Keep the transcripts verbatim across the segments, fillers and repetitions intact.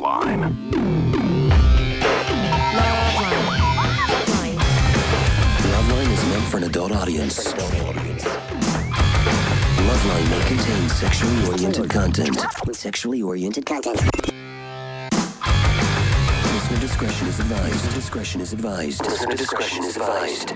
Loveline. Loveline. Loveline is meant for an adult audience. Loveline may contain sexually oriented content. Sexually oriented content. Listener discretion is advised. Listener discretion is advised. Listener discretion is advised.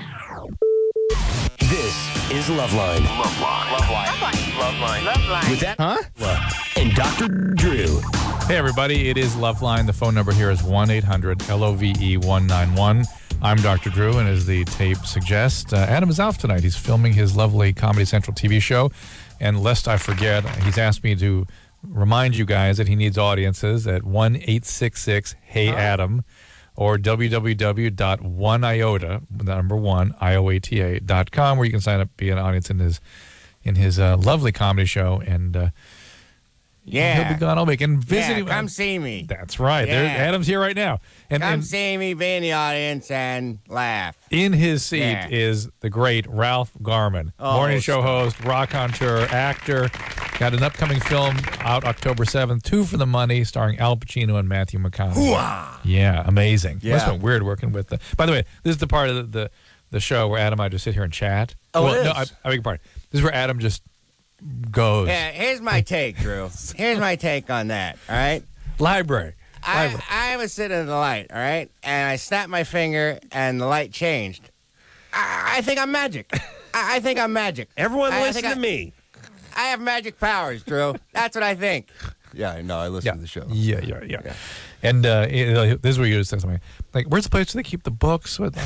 This is Loveline. Loveline. Loveline. Loveline. Loveline. With that, huh? And Doctor Drew. Hey, everybody. It is Loveline. The phone number here is one eight hundred L O V E one nine one. I'm Doctor Drew, and as the tape suggests, uh, Adam is off tonight. He's filming his lovely Comedy Central T V show. And lest I forget, he's asked me to remind you guys that he needs audiences at one eight six six Hey Adam or w w w dot one iota, the number one, I O A T A dot com, where you can sign up, be an audience in his in his uh, lovely comedy show. And uh, Yeah. he'll be gone all week. And visit Yeah, him. come see me. That's right. Yeah. There, Adam's here right now. And, Come and see me, be in the audience, and laugh. in his seat Yeah. is the great Ralph Garman, Oh, morning show stop. host, raconteur, actor. Got an upcoming film out October seventh, Two for the Money, starring Al Pacino and Matthew McConaughey. Yeah, amazing. Yeah. Must have been weird working with the. By the way, this is the part of the, the, the show where Adam and I just sit here and chat. Oh, well, it no, is? I, I beg your pardon. This is where Adam just goes. Yeah, here's my take, Drew. Here's my take on that, all right? Library. I, Library. I was sitting in the light, all right? And I snapped my finger, and the light changed. I, I think I'm magic. I, I think I'm magic. Everyone I- I listen think to I- me. I have magic powers, Drew. That's what I think. Yeah, I know. I listen Yeah. to the show. Yeah, yeah, yeah. And uh, you know, this is where you just say something like, "Where's the place where they keep the books?" With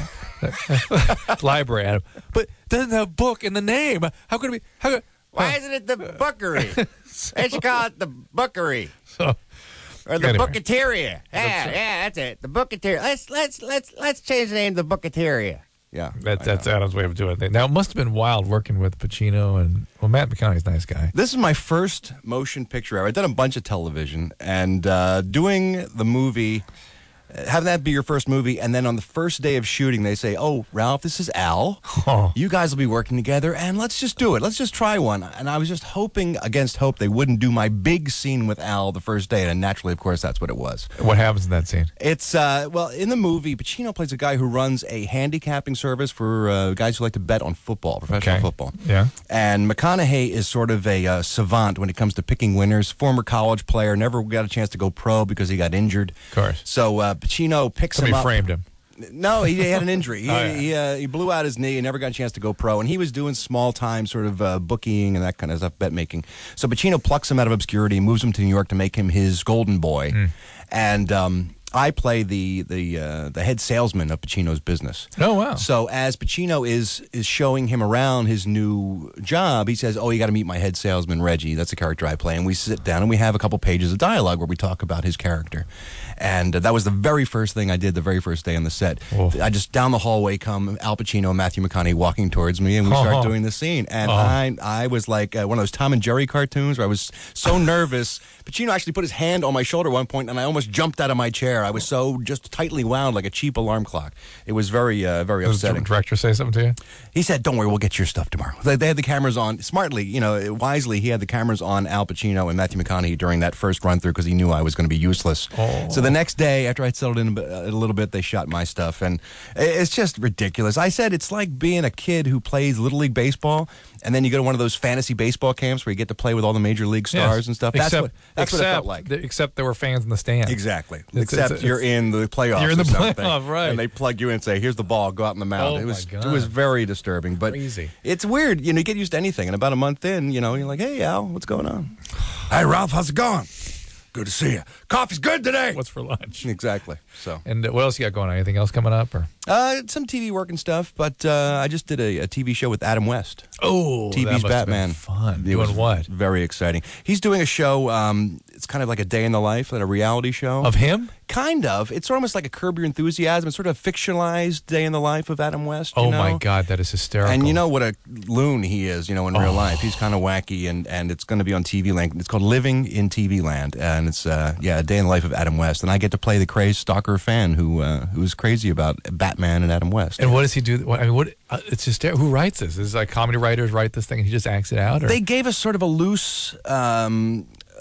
the library, Adam. But it doesn't have book in the name. How could it be? How could, Why huh. isn't it the bookery? They should call it the bookery. So, Or the Anyway. Booketeria. Yeah, yeah, that's it. The Booketeria. Let's let's let's let's change the name to the Booketeria. Yeah. That, I that's know. Adam's way of doing it. Now, it must have been wild working with Pacino and, well, Matt McConaughey's a nice guy. This is my first motion picture ever. I've done a bunch of television, and uh, doing the movie, uh, having that be your first movie, and then on the first day of shooting, they say, "Oh, Ralph, this is Al. Oh. You guys will be working together, and let's just do it. Let's just try one." And I was just hoping against hope they wouldn't do my big scene with Al the first day, and naturally, of course, that's what it was. What happens in that scene? It's, uh, well, in the movie, Pacino plays a guy who runs a handicapping service for uh, guys who like to bet on football, professional Okay. football. Yeah. And McConaughey is sort of a uh, savant when it comes to picking winners. Former college player, never got a chance to go pro because he got injured. Of course. So uh, Pacino picks Somebody him up. framed him. No, he had an injury. He, Oh, yeah. he, uh, he blew out his knee and never got a chance to go pro. And he was doing small time sort of uh, booking and that kind of stuff, bet making. So Pacino plucks him out of obscurity, moves him to New York to make him his golden boy. Hmm. And um, I play the the uh, the head salesman of Pacino's business. Oh, wow. So as Pacino is is showing him around his new job, he says, "Oh, you got to meet my head salesman, Reggie. That's the character I play." And we sit down and we have a couple pages of dialogue where we talk about his character. And uh, that was the very first thing I did the very first day on the set. Oh. I just down the hallway come Al Pacino and Matthew McConaughey walking towards me, and we start Oh. doing the scene. And Oh. I I was like uh, one of those Tom and Jerry cartoons where I was so nervous. Pacino actually put his hand on my shoulder at one point, and I almost jumped out of my chair. I was so just tightly wound like a cheap alarm clock. It was very uh, very Does the upsetting. director say something to you? He said, "Don't worry, we'll get your stuff tomorrow." They, they had the cameras on smartly, you know, wisely. He had the cameras on Al Pacino and Matthew McConaughey during that first run through because he knew I was going to be useless. Oh. So the next day, after I'd settled in a, bit, a little bit, they shot my stuff, and it's just ridiculous. I said it's like being a kid who plays Little League baseball, and then you go to one of those fantasy baseball camps where you get to play with all the major league stars Yes. and stuff. That's Except, what that's except, what it felt like. th- except there were fans in the stands. Exactly. It's- Except it's- you're it's- in the playoffs. You're in the or something, playoff, right. And they plug you in and say, "Here's the ball. Go out on the mound." Oh, it was my God. it was very disturbing, but Crazy. it's weird. You know, you get used to anything, and about a month in, you know, you're like, "Hey, Al, what's going on?" "Hey, Ralph, how's it going?" "Good to see you. Coffee's good today." What's for lunch? Exactly. So, And uh, what else you got going on? Anything else coming up? Or uh, some T V work and stuff, but uh, I just did a, a T V show with Adam West. oh, T V's that must have been Batman. fun. It Doing was what? Very exciting. He's doing a show. Um, it's kind of like a day in the life, like a reality show. Of him? Kind of. It's almost like a Curb Your Enthusiasm. It's sort of a fictionalized day in the life of Adam West. You Oh know? my God, that is hysterical. And you know what a loon he is, you know, in real Oh. life. He's kind of wacky, and, and it's going to be on T V Land. It's called Living in T V Land, and it's uh, yeah, a day in the life of Adam West. And I get to play the crazed stalker fan who uh, who's crazy about Batman and Adam West. And what does he do? What, I mean, what? Uh, it's just who writes this? Is it like comedy writers write this thing and he just acts it out? Or? They gave us sort of a loose um,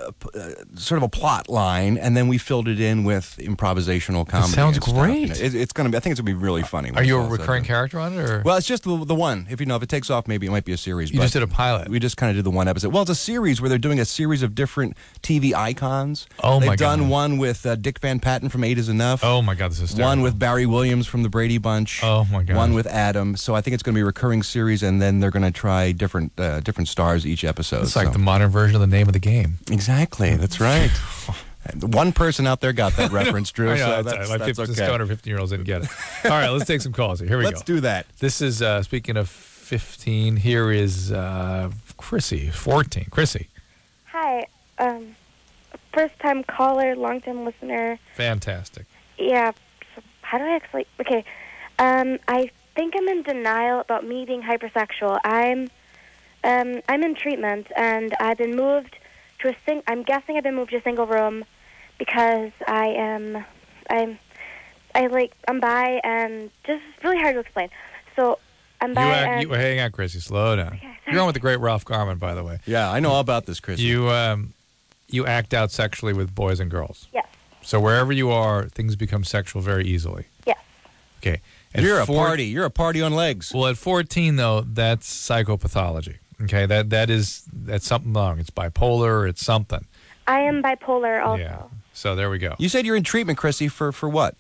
uh, p- uh, sort of a plot line, and then we filled it in with improvisational comedy. sounds and stuff. great. You know, it, it's going to be. I think it's going to be really funny. Are you a Well, so- recurring character on it, or Well, it's just the, the one. If you know, if it takes off, maybe it might be a series. you but just did a pilot? We just kind of did the one episode. Well, it's a series where they're doing a series of different T V icons. Oh, They've my done God. one with uh, Dick Van Patten from Eight Is Enough. Oh my God, this is terrible. One with Barry Williams from the Brady Bunch. Oh, my God. One with Adam. So I think it's going to be a recurring series, and then they're going to try different uh, different stars each episode. It's like so. the modern version of the name of the game. Exactly. That's right. And one person out there got that reference, Drew. I know, so that's- that's, like that's fifty, okay. two hundred fifty year olds didn't get it. All right, let's take some calls here. Here we Let's go. do that. This is uh, speaking of fifteen. Here is uh, Chrissy, fourteen. Chrissy, Hi. Um, first time caller, long time listener. fantastic. Yeah. So how do I actually? Okay. Um, I think I'm in denial about me being hypersexual. I'm, um, I'm in treatment, and I've been moved to a sing. I'm guessing I've been moved to a single room because I am, I'm, I like I'm bi, and just it's really hard to explain. So I'm You, bi, act, and you hang on, Chrissy. Slow down. Okay, You're on with the great Ralph Garman, by the way. Yeah, I know all about this, Chris. You um, you act out sexually with boys and girls. yes, So wherever you are, things become sexual very easily. yes. Okay. At You're a four- party. You're a party on legs. Well, at fourteen, though, that's psychopathology. Okay, that that is that's something wrong. It's bipolar. It's something. I am bipolar also. Yeah. So there we go. You said you're in treatment, Chrissy, for, for what?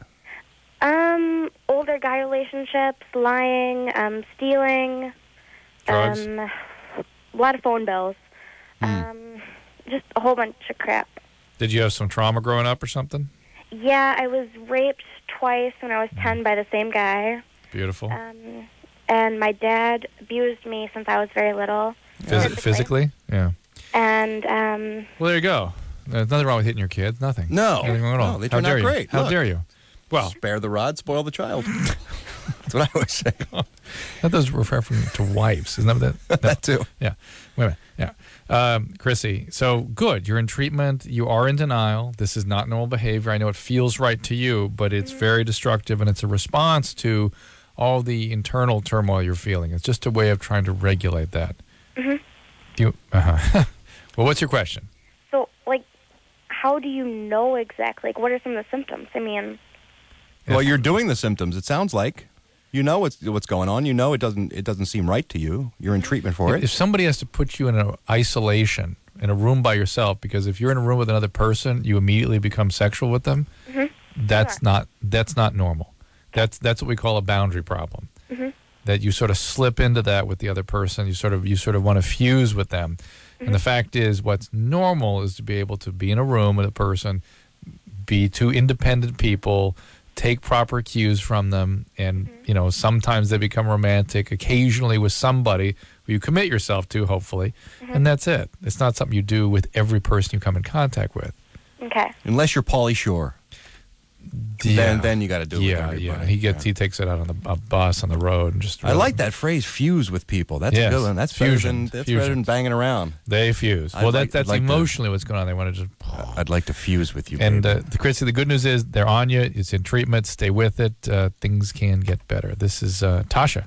Um, older guy relationships, lying, um, stealing, Drugs? um, a lot of phone bills, um, just a whole bunch of crap. Did you have some trauma growing up or something? Yeah, I was raped twice when I was ten by the same guy, Beautiful. um, and my dad abused me since I was very little. Phys- physically? Yeah. And um, Well, there you go. There's nothing wrong with hitting your kids. Nothing. No. Nothing wrong at all. No, they How turned out dare you? great. How Look. dare you? Well, Spare the rod, spoil the child. That's what I always say. that does refer from- to wives. Isn't that what that? No. That too. Yeah. Wait a minute. Yeah. Um, Chrissy, so good. You're in treatment. You are in denial. This is not normal behavior. I know it feels right to you, but it's very destructive, and it's a response to all the internal turmoil you're feeling. It's just a way of trying to regulate that. Mm-hmm. You, uh-huh. Well, what's your question? so, like, how do you know exactly? Like, what are some of the symptoms? I mean, Well, you're doing the symptoms. It sounds like you know what's what's going on. You know it doesn't it doesn't seem right to you. You're in treatment for If it. somebody has to put you in an isolation, in a room by yourself, because if you're in a room with another person, you immediately become sexual with them. That's Sure. not that's not normal. That's that's what we call a boundary problem. That you sort of slip into that with the other person. You sort of you sort of want to fuse with them. And the fact is, what's normal is to be able to be in a room with a person, be two independent people, take proper cues from them, and you know sometimes they become romantic. Occasionally with somebody who you commit yourself to, hopefully, and that's it. It's not something you do with every person you come in contact with. okay. Unless you're Pauly Shore. Then then you got to do it with yeah, everybody. yeah. He gets he takes it out on the a bus on the road and just. I like that phrase, fuse with people. That's Yes, a good one. That's fusion, better than that's fusion. better than banging around. They fuse. I'd Well, like- that, that's I'd like to- emotionally what's going on. They want to just. I'd like to fuse with you. And babe. uh, the Chrissy, the good news is they're on you. It's in treatment. Stay with it. Uh, things can get better. This is uh, Tasha.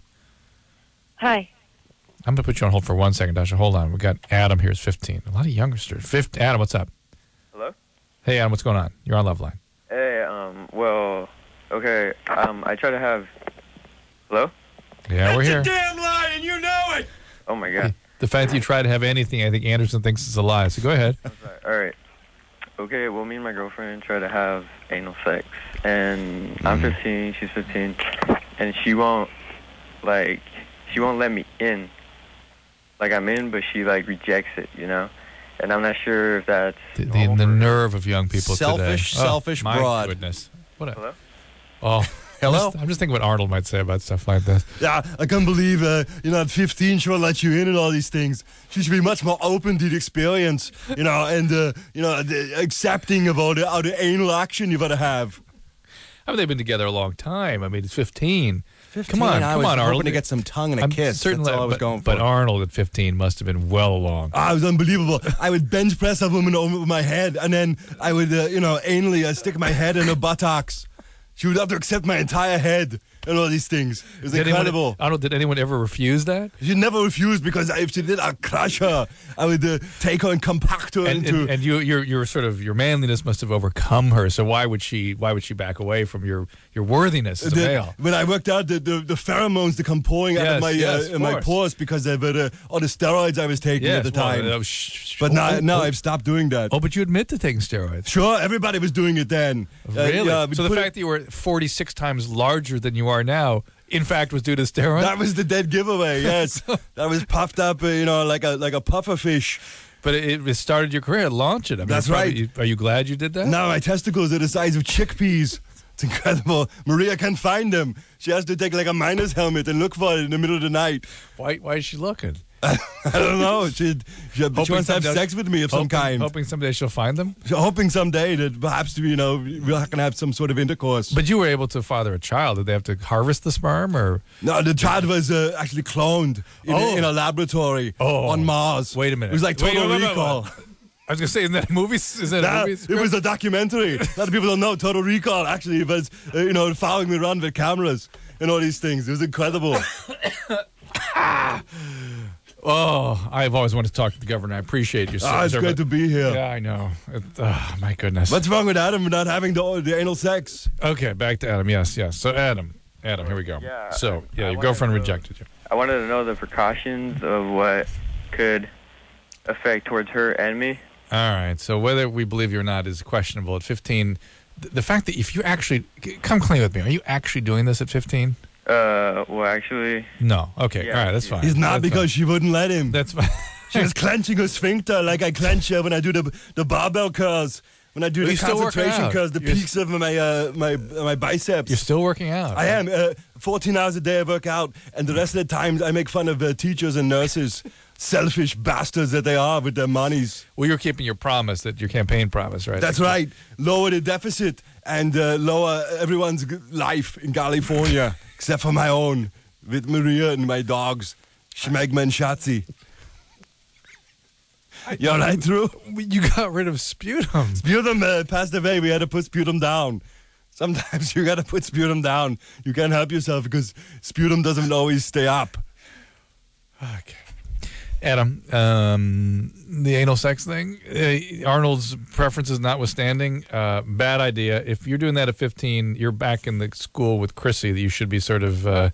Hi. I'm going to put you on hold for one second, Tasha. Hold on. We got Adam here. Is fifteen. A lot of youngsters. Fifth. Adam, what's up? Hello? Hey, Adam, what's going on? You're on Love Line. Hey, um, well, okay, um, I try to have... Hello? Yeah, we're here. damn lie, and you know it. Oh, my God. The fact that you try to have anything, I think Anderson thinks is a lie. So go ahead. All right. Okay, well, me and my girlfriend try to have anal sex, and I'm fifteen, she's fifteen, and she won't, like, she won't let me in. Like, I'm in, but she, like, rejects it, you know? And I'm not sure if that's... The, the, normal the for her. nerve of young people Selfish, today. Oh, selfish my broad. goodness. What a, Hello? oh, Hello? I'm just, I'm just thinking what Arnold might say about stuff like this. Yeah, I can't believe, uh, you know, at fifteen she won't let you in and all these things. She should be much more open to the experience, you know, and, uh, you know, the accepting of all the, all the anal action you've got to have. I mean, they've been together a long time. I mean, it's fifteen. fifteen, Come on, I come was on, hoping Arnold. to get some tongue and a I'm kiss. certainly, That's all I was but, going for. But Arnold at fifteen must have been well along. Ah, it was unbelievable. I would bench press a woman over my head, and then I would, uh, you know, anally uh, stick my head in her buttocks. She would have to accept my entire head. and all these things. It was Did incredible. Anyone, Arnold, did anyone ever refuse that? She never refused because if she did, I'd crush her. I would uh, take her and compact her And, into. and, and you, your, your sort of your manliness must have overcome her. So why would she? Why would she back away from your, your worthiness as a the, male? when I worked out, the, the, the pheromones to come pouring out Yes, of my yes, uh, of my course. pores because of uh, all the steroids I was taking Yes, at the well, time. uh, sh- sh- but oh, now, oh, now oh. I've stopped doing that. Oh, but you admit to taking steroids. Sure, everybody was doing it then. Uh, Really? yeah, we so the put it- fact that you were forty-six times larger than you are now, in fact, was due to steroids? that was the dead giveaway. Yes, that was puffed up, uh, you know, like a like a puffer fish. But it, it started your career, launched it. I mean, That's you're probably- right. you- are you glad you did that? Now my testicles are the size of chickpeas. It's incredible. Maria can't find them. She has to take like a miner's helmet and look for it in the middle of the night. Why? Why is she looking? I don't know. She, she, she wants to have someday- sex with me of some hoping, kind. Hoping someday she'll find them. So hoping someday that perhaps, you know, we're going to have some sort of intercourse. But you were able to father a child. Did they have to harvest the sperm, or No, the child was uh, actually cloned in, Oh. a, in a laboratory Oh. on Mars. Wait a minute. It was like Wait, Total wait, wait, wait, Recall. wait. I was gonna say, isn't that a movie? Is that a Nah, movie? it was a documentary. A lot of people don't know Total Recall actually was, uh, you know, following me around with cameras and all these things. It was incredible. Oh, I've always wanted to talk to the governor. I appreciate you. Ah, it's sir, great but- to be here. Yeah, I know. It, oh, my goodness. What's wrong with Adam not having the, the anal sex? Okay, back to Adam. Yes, yes. So Adam, Adam, here we go. Yeah, so yeah, I your wanted girlfriend to- rejected you. I wanted to know the precautions of what could affect towards her and me. All right. So whether we believe you or not is questionable. At fifteen, th- the fact that if you actually come clean with me, are you actually doing this at fifteen? Uh, well, actually, No. Okay. Yeah. All right. That's fine. He's not That's because fine. she wouldn't let him. That's fine. She was clenching her sphincter like I clench her when I do the the barbell curls. When I do Well, the you still working concentration out. curls, the You're peaks of my uh, my my biceps. You're still working out. I am. Uh, fourteen hours a day I work out, and the rest of the time I make fun of uh, teachers and nurses. Selfish bastards that they are with their monies. Well, you're keeping your promise, that your campaign promise, right? That's right. Lower the deficit and uh, lower everyone's g- life in California, except for my own, with Maria and my dogs, Schmegma and Schatzi. You all right, Drew? You got rid of sputum. Sputum uh, passed away. We had to put sputum down. Sometimes you got to put sputum down. You can't help yourself because sputum doesn't always stay up. Okay. Adam, um, the anal sex thing, uh, Arnold's preferences notwithstanding, uh, bad idea. If you're doing that at fifteen, you're back in the school with Chrissy that you should be sort of, uh,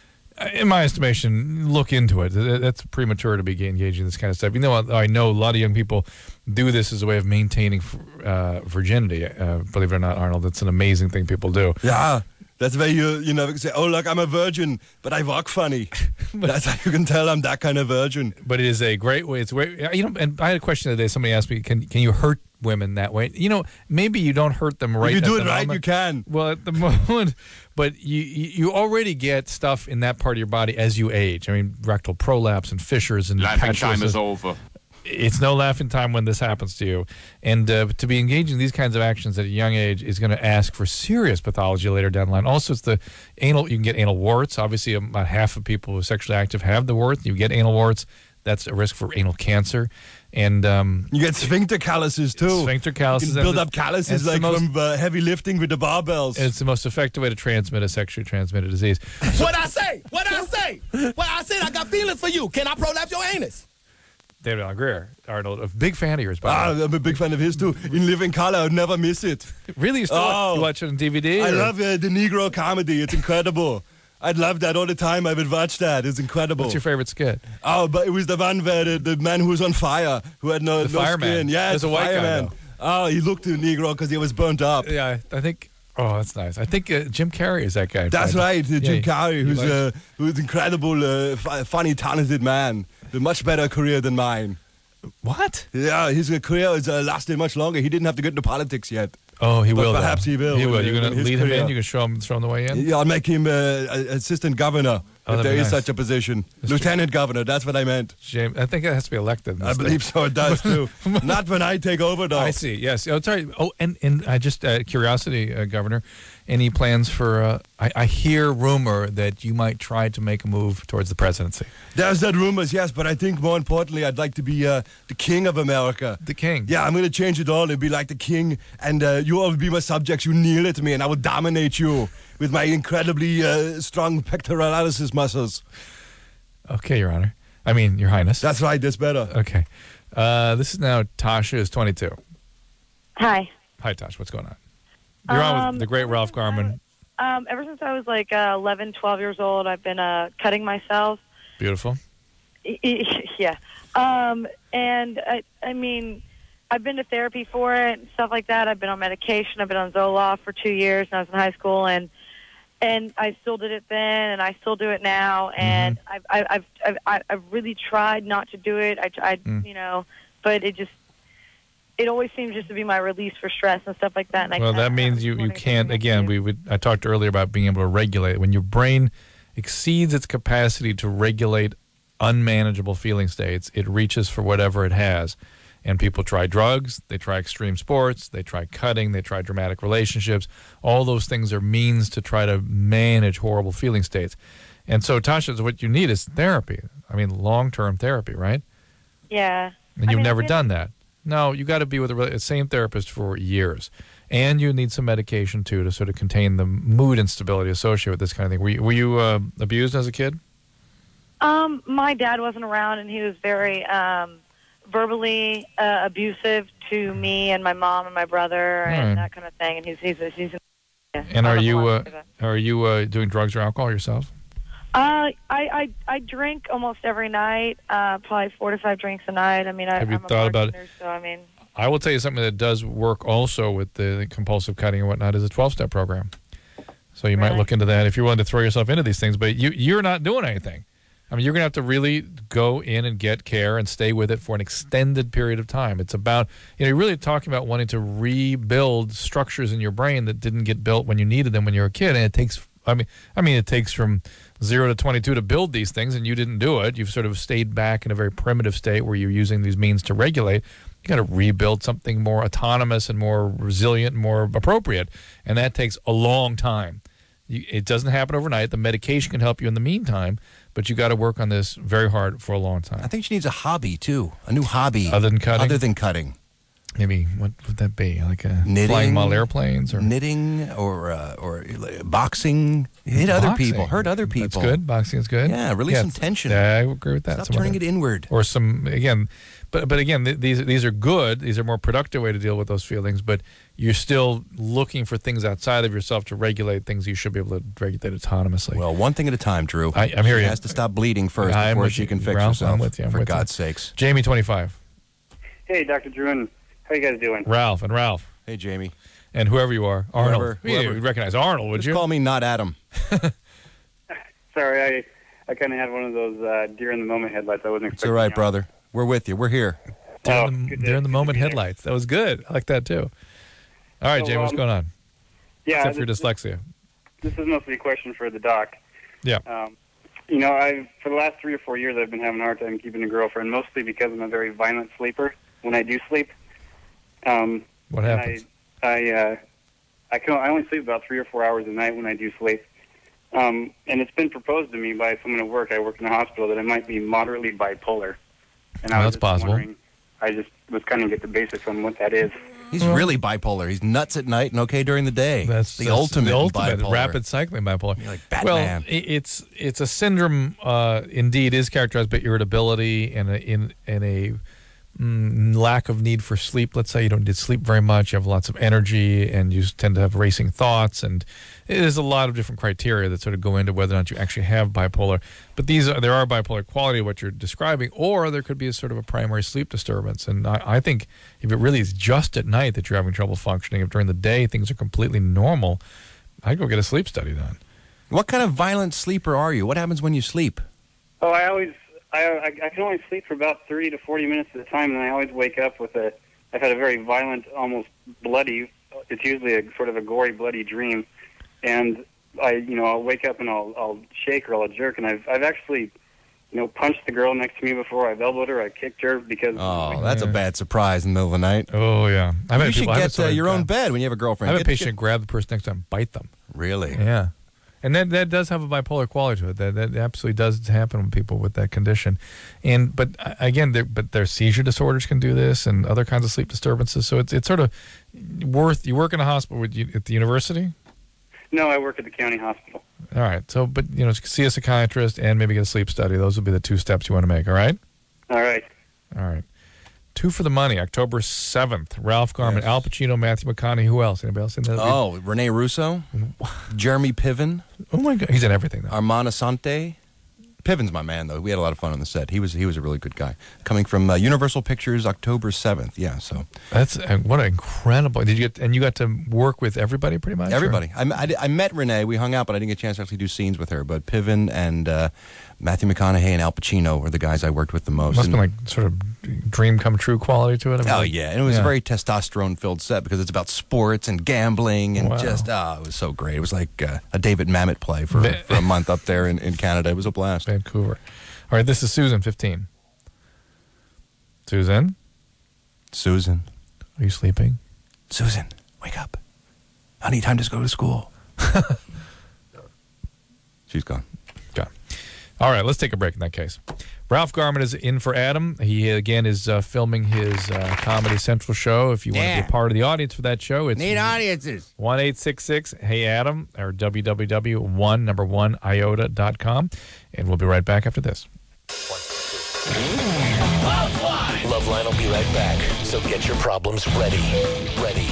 in my estimation, look into it. That's premature to be engaging in this kind of stuff. You know, I know a lot of young people do this as a way of maintaining uh, virginity. Uh, believe it or not, Arnold, it's an amazing thing people do. Yeah. That's where you, you know, say, oh, look, I'm a virgin, but I walk funny. That's how you can tell I'm that kind of virgin. But it is a great way. It's way, you know. And I had a question the other day. Somebody asked me, "Can can you hurt women that way?" You know, maybe you don't hurt them right. If you at do the it right, moment. you can. Well, at the moment, but you you you already get stuff in that part of your body as you age. I mean, rectal prolapse and fissures and Laughing patches time is and- over. It's no laughing time when this happens to you. And uh, to be engaging in these kinds of actions at a young age is going to ask for serious pathology later down the line. Also, it's the anal, you can get anal warts. Obviously, about half of people who are sexually active have the wart. You get anal warts. That's a risk for anal cancer. And um, you get sphincter calluses, too. Sphincter calluses. You can build and up it's calluses the like most- from uh, heavy lifting with the barbells. It's the most effective way to transmit a sexually transmitted disease. What I say? What I say? What I said? I got feelings for you. Can I prolapse your anus? David Alan Greer, Arnold, a big fan of yours, by Ah, the way. I'm a big fan of his, too. In Living Color, I'd never miss it. Really? You still Oh. you watch it on D V D? I or- love uh, the Negro comedy. It's incredible. I'd love that all the time. I would watch that. It's incredible. What's your favorite skit? Oh, but it was the one where the, the man who was on fire, who had no, The no fireman. skin. Yeah, There's it's a white guy, fireman. Oh, he looked to Negro because he was burnt up. Yeah, I think. Oh, that's nice. I think uh, Jim Carrey is that guy. That's right, uh, Jim Yeah, Carrey, he who's likes- uh, who's incredible, uh, f- funny, talented man with a much better career than mine. What? Yeah, his uh, career has uh, lasted much longer. He didn't have to get into politics yet. Oh, he But will. perhaps though. he will He will. in- You're going in to his lead him career. in. You're going to show him, show him the way in. Yeah, I'll make him uh, a- assistant governor Oh, if that'd there be is nice. such a position. Lieutenant governor, that's what I meant. James, I think it has to be elected. I believe so. It does too. Not when I take over, though. I see. Yes. Oh, sorry. Oh, and and I just uh, curiosity, uh, Governor. Any plans for? Uh, I, I hear rumor that you might try to make a move towards the presidency. There's that rumors, yes, but I think more importantly, I'd like to be uh, the king of America. The king. Yeah, I'm going to change it all and be like the king, and uh, you all will be my subjects. You kneel to me, and I will dominate you with my incredibly uh, strong pectoralis muscles. Okay, Your Honor. I mean, Your Highness. That's right. That's better. Okay. Uh, this is now Tasha is twenty-two. Hi. Hi, Tasha. What's going on? You're on Um, with the great Ralph Garman. Um, ever since I was like uh, eleven, twelve years old, I've been uh, cutting myself. Beautiful. Yeah. Um, and I, I mean, I've been to therapy for it and stuff like that. I've been on medication. I've been on Zoloft for two years when I was in high school, and and I still did it then, and I still do it now. And Mm-hmm. I've, I've, I've, I've, I've really tried not to do it. I, I Mm. you know, but it just, it always seems just to be my release for stress and stuff like that. And I Well, can't- that means you, you can't, again, we would, I talked earlier about being able to regulate. When your brain exceeds its capacity to regulate unmanageable feeling states, it reaches for whatever it has. And people try drugs, they try extreme sports, they try cutting, they try dramatic relationships. All those things are means to try to manage horrible feeling states. And so, Tasha, what you need is therapy. I mean, long-term therapy, right? Yeah. And I you've mean, never I've been- done that. No, you got to be with the re- same therapist for years. And you need some medication, too, to sort of contain the mood instability associated with this kind of thing. Were you, were you uh, abused as a kid? Um, my dad wasn't around, and he was very um, verbally uh, abusive to me and my mom and my brother and Alright. that kind of thing. And he's he's he's. Yeah, And I are don't you know uh, why. are you uh, doing drugs or alcohol yourself? Uh, I, I I drink almost every night, uh, probably four to five drinks a night. I mean, I, Have you I'm a thought about it? bartender, so I mean, I will tell you something that does work also with the compulsive cutting and whatnot is a twelve-step program. So you might Really? look into that if you're willing to throw yourself into these things. But you, you're not doing anything. I mean, you're going to have to really go in and get care and stay with it for an extended period of time. It's about, you know, you're really talking about wanting to rebuild structures in your brain that didn't get built when you needed them when you were a kid. And it takes, I mean, I mean, it takes from zero to twenty-two to build these things, and you didn't do it. You've sort of stayed back in a very primitive state where you're using these means to regulate. You got to rebuild something more autonomous and more resilient and more appropriate, and that takes a long time. You, it doesn't happen overnight. The medication can help you in the meantime, but you got to work on this very hard for a long time. I think she needs a hobby too, a new hobby Other than cutting? Other than cutting, Maybe what would that be? Like a knitting, flying model airplanes or knitting or uh, or boxing. Hit other Boxing. people, hurt other people. That's good. Boxing is good. Yeah, release some it's- tension. Yeah, I agree with that. Stop Some turning other- it inward. Or some again, but but again, th- these these are good. These are more productive way to deal with those feelings. But you're still looking for things outside of yourself to regulate things you should be able to regulate autonomously. Well, one thing at a time, Drew. I, I'm here. She you. has to stop bleeding first I'm before with she you, can fix Ralph, herself. I'm with you. I'm for with you. God's sakes. Jamie, twenty-five. Hey, Doctor Drew, and how you guys doing? Ralph and Ralph. Hey, Jamie. And whoever you are, Arnold. Whoever- Yeah, whoever. you'd recognize Arnold, would Just you? call me not Adam. Sorry, I I kind of had one of those uh, deer in the moment headlights. I wasn't It's expecting. all right, you know. brother. We're with you. We're here. During Oh, the, good to- during the good to moment be there. headlights. That was good. I like that too. All right, So, Jamie, what's um, going on? Yeah, Except for this, dyslexia. this is mostly a question for the doc. Yeah. Um, you know, I for the last three or four years, I've been having a hard time keeping a girlfriend, mostly because I'm a very violent sleeper when I do sleep. Um, What and happens? I I uh, I can I only sleep about three or four hours a night when I do sleep. Um, and it's been proposed to me by someone at work. I work in a hospital that I might be moderately bipolar. And Well, I that's was just possible. wondering- I just was kind of get the basics on what that is. He's really bipolar. He's nuts at night and okay during the day. That's the that's ultimate, the ultimate bipolar. rapid cycling bipolar. You're like Well, Batman. i- it's it's a syndrome. Uh, indeed, is characterized by irritability and a, in in a mm, lack of need for sleep. Let's say you don't need sleep very much. You have lots of energy, and you tend to have racing thoughts. And there's a lot of different criteria that sort of go into whether or not you actually have bipolar. But these are, there are bipolar quality of what you're describing, or there could be a sort of a primary sleep disturbance. And I, I think if it really is just at night that you're having trouble functioning, if during the day things are completely normal, I'd go get a sleep study done. What kind of violent sleeper are you? What happens when you sleep? Oh, I always, I, I, I can only sleep for about thirty to forty minutes at a time, and I always wake up with a, I've had a very violent, almost bloody, it's usually a sort of a gory, bloody dream, and I, you know, I'll wake up and I'll, I'll shake or I'll jerk, and I've, I've actually, you know, punched the girl next to me before. I've elbowed her, I kicked her because. Oh, that's a bad surprise in the middle of the night. Oh, yeah. I've you had should people- I've had get uh, somebody your own grab- bed when you have a girlfriend. I have a Get- patient grab the person next to them and bite them. Really? Yeah. And that, that does have a bipolar quality to it. That that absolutely does happen with people with that condition. And but uh, again, there, but their seizure disorders can do this, and other kinds of sleep disturbances. So it's it's sort of worth. You work in a hospital with you, at the university. No, I work at the county hospital. All right. So, but, you know, see a psychiatrist and maybe get a sleep study. Those would be the two steps you want to make, all right? All right. All right. Two for the money, October seventh. Ralph Garman, Yes. Al Pacino, Matthew McConaughey. Who else? Anybody else in there? Oh, Rene Russo, Jeremy Piven. Oh, my God. He's in everything, though. Armand Assante. Piven's my man, though. We had a lot of fun on the set. He was he was a really good guy. Coming from uh, Universal Pictures, October seventh. Yeah, so That's uh, what an incredible. Did you get and you got to work with everybody pretty much? or- everybody. I, I, I met Renee. We hung out, but I didn't get a chance to actually do scenes with her. But Piven and uh, Matthew McConaughey and Al Pacino were the guys I worked with the most. Must have And- been like sort of dream come true quality to it. I mean, Oh like- yeah, and it was yeah. a very testosterone-filled set because it's about sports and gambling and Wow. just oh, it was so great. It was like uh, a David Mamet play for, Va- for a month up there in, in Canada. It was a blast. Vancouver. All right, this is Susan, fifteen. Susan, Susan, are you sleeping? Susan, wake up, honey. Time to go to school. She's gone. Gone. All right, let's take a break in that case. Ralph Garman is in for Adam. He, again, is uh, filming his uh, Comedy Central show. If you want to Yeah. be a part of the audience for that show, it's Need audiences. one eight six six Hey Adam or w w w dot one number one iota dot com. And we'll be right back after this. Loveline will be right back. So get your problems ready. Ready.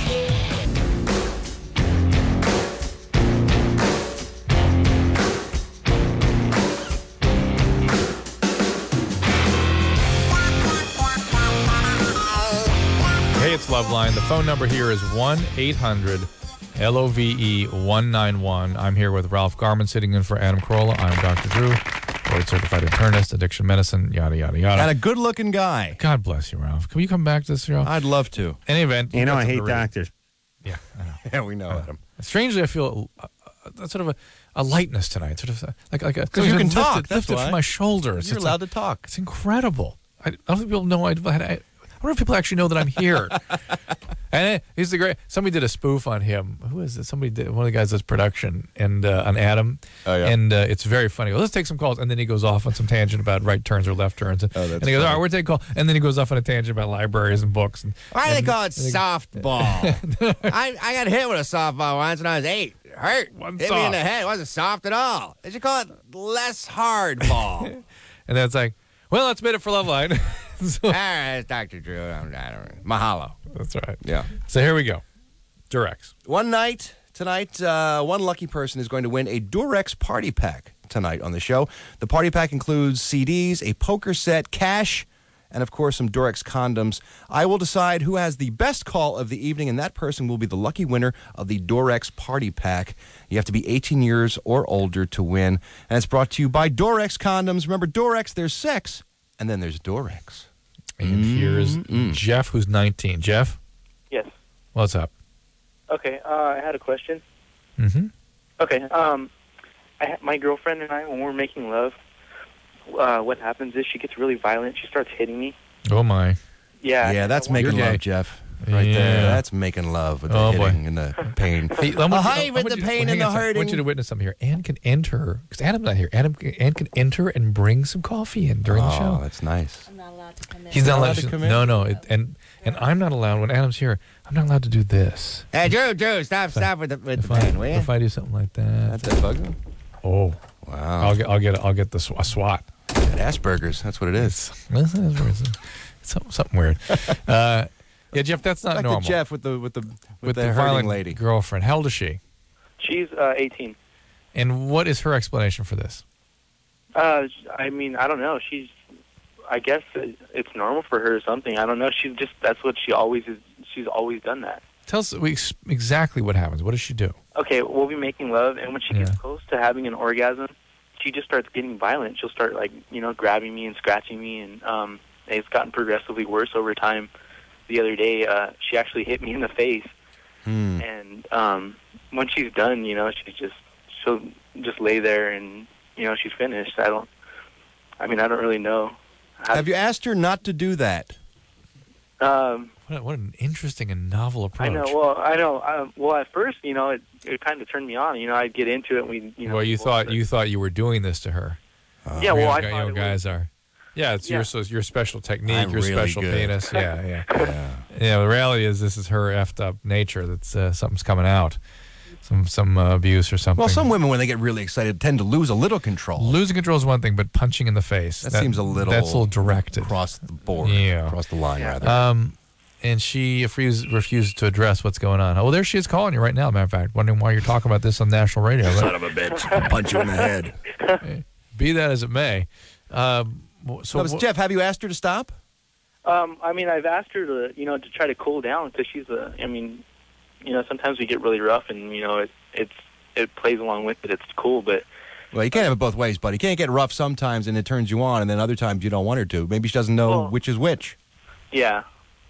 Hey, it's Loveline. The phone number here is one eight hundred L O V E one nine one. I'm here with Ralph Garman sitting in for Adam Carolla. I'm Doctor Drew, board certified internist, addiction medicine, yada, yada, yada. And a good-looking guy. God bless you, Ralph. Can you come back to this show? I'd love to. Any event. You know, got I something hate to read. doctors. Yeah, I know. Yeah, we know Adam. Strangely, I feel a, a, a sort of a, a lightness tonight. Sort of like like a, 'Cause you can lifted, talk, that's lifted why. from my shoulders. You're It's allowed like- to talk. It's incredible. I, I don't think people know. I, I, I I wonder if people actually know that I'm here. And uh, he's the great. Somebody did a spoof on him. Who is it? Somebody did. One of the guys does production and uh, on Adam. Oh, yeah. And uh, it's very funny. Well, let's take some calls, and then he goes off on some tangent about right turns or left turns. And, Oh, that's and he goes, funny. "All right, we're taking call." And then he goes off on a tangent about libraries and books. And, Why do they and- call it and they- softball? I, I got hit with a softball once when I was eight. It hurt. Wasn't Hit me in soft. the head. It wasn't soft at all. They should call it less hard ball. And then it's like, well, that's made it for Loveline. So- All right, it's Doctor Drew. I'm, I don't Mahalo. that's right. Yeah. So here we go. Durex. One night tonight, uh, one lucky person is going to win a Durex party pack tonight on the show. The party pack includes C Ds, a poker set, cash, and of course some Durex condoms. I will decide who has the best call of the evening, and that person will be the lucky winner of the Durex party pack. You have to be eighteen years or older to win, and it's brought to you by Durex condoms. Remember, Durex, there's sex, and then there's Durex. And here's Jeff, who's nineteen. Jeff, Yes. what's up? Okay. Uh, I had a question. Mm-hmm. Okay. Um, I ha- my girlfriend and I, when we're making love, uh, what happens is she gets really violent. She starts hitting me. Oh, my. Yeah. Yeah, that's I wonder- making You're love, gay. Jeff. Right Yeah. there. That's making love with the Oh, boy. hitting and the pain. Hey, I want A you- high I with want the you to- pain hang and on the a second. I want you to hurting. witness something here. Ann can enter, because Adam's not here. Adam, Ann can enter and bring some coffee in during the Oh, show. that's nice. I'm not allowed to come in. He's not allowed to to come in? No, no. It, and and I'm not allowed, when Adam's here, I'm not allowed to do this. Hey, Drew, Drew, stop, stop with the, with If the I, pain, will you? if I do something like that. That's a bug. Oh. Wow. I'll get, I'll get, I'll get the sw- a SWAT. Asperger's. That's what it is. It's, it's something, something weird. Uh, yeah, Jeff, that's not Back normal. to Jeff with the with the with, with the, the, hurting violent lady. girlfriend. How old is she? She's uh, eighteen. And what is her explanation for this? Uh, I mean, I don't know. She's, I guess it- it's normal for her or something. I don't know. She's just, that's what she always is. She's always done that. Tell us we- exactly what happens. What does she do? Okay, we'll be making love, and when she Yeah. gets close to having an orgasm, she just starts getting violent. She'll start, like, you know, grabbing me and scratching me, and um, it's gotten progressively worse over time. The other day, uh, she actually hit me in the face, Hmm. and um, when she's done, you know, she's just, she'll just lay there, and, you know, she's finished. I don't, I mean, I don't really know. How Have you asked her not to do that? Um, What, a- what an interesting and novel approach. I know. Well, I know. Um, well, at first, you know, it, it kind of turned me on. You know, I'd get into it. And we, you know. well, you thought you thought you were doing this to her. Yeah, well, you I know, thought you know, it guys are. Yeah, it's Yeah. your so your special technique, I'm your really special good. penis. Yeah, yeah, Yeah. yeah. The reality is, this is her effed up nature. That's uh, something's coming out. some some uh, abuse or something. Well, some women, when they get really excited, tend to lose a little control. Losing control is one thing, but punching in the face. That, that seems a little... That's a little directed. Across the board. Yeah. Across the line, Yeah. rather. Um, and she refused, refused to address what's going on. Oh, well, there she is calling you right now, matter of fact, wondering why you're talking about this on national radio. Son of a bitch. I'll punch you in the head. Be that as it may. Um, so, no, Jeff, have you asked her to stop? Um, I mean, I've asked her to, you know, to try to cool down because she's a. I mean, you know, sometimes we get really rough, and you know, it it's it plays along with it. It's cool, but well, you can't have it both ways, buddy. You can't get rough sometimes, and it turns you on, and then other times you don't want her to. Maybe she doesn't know Well, which is which. yeah,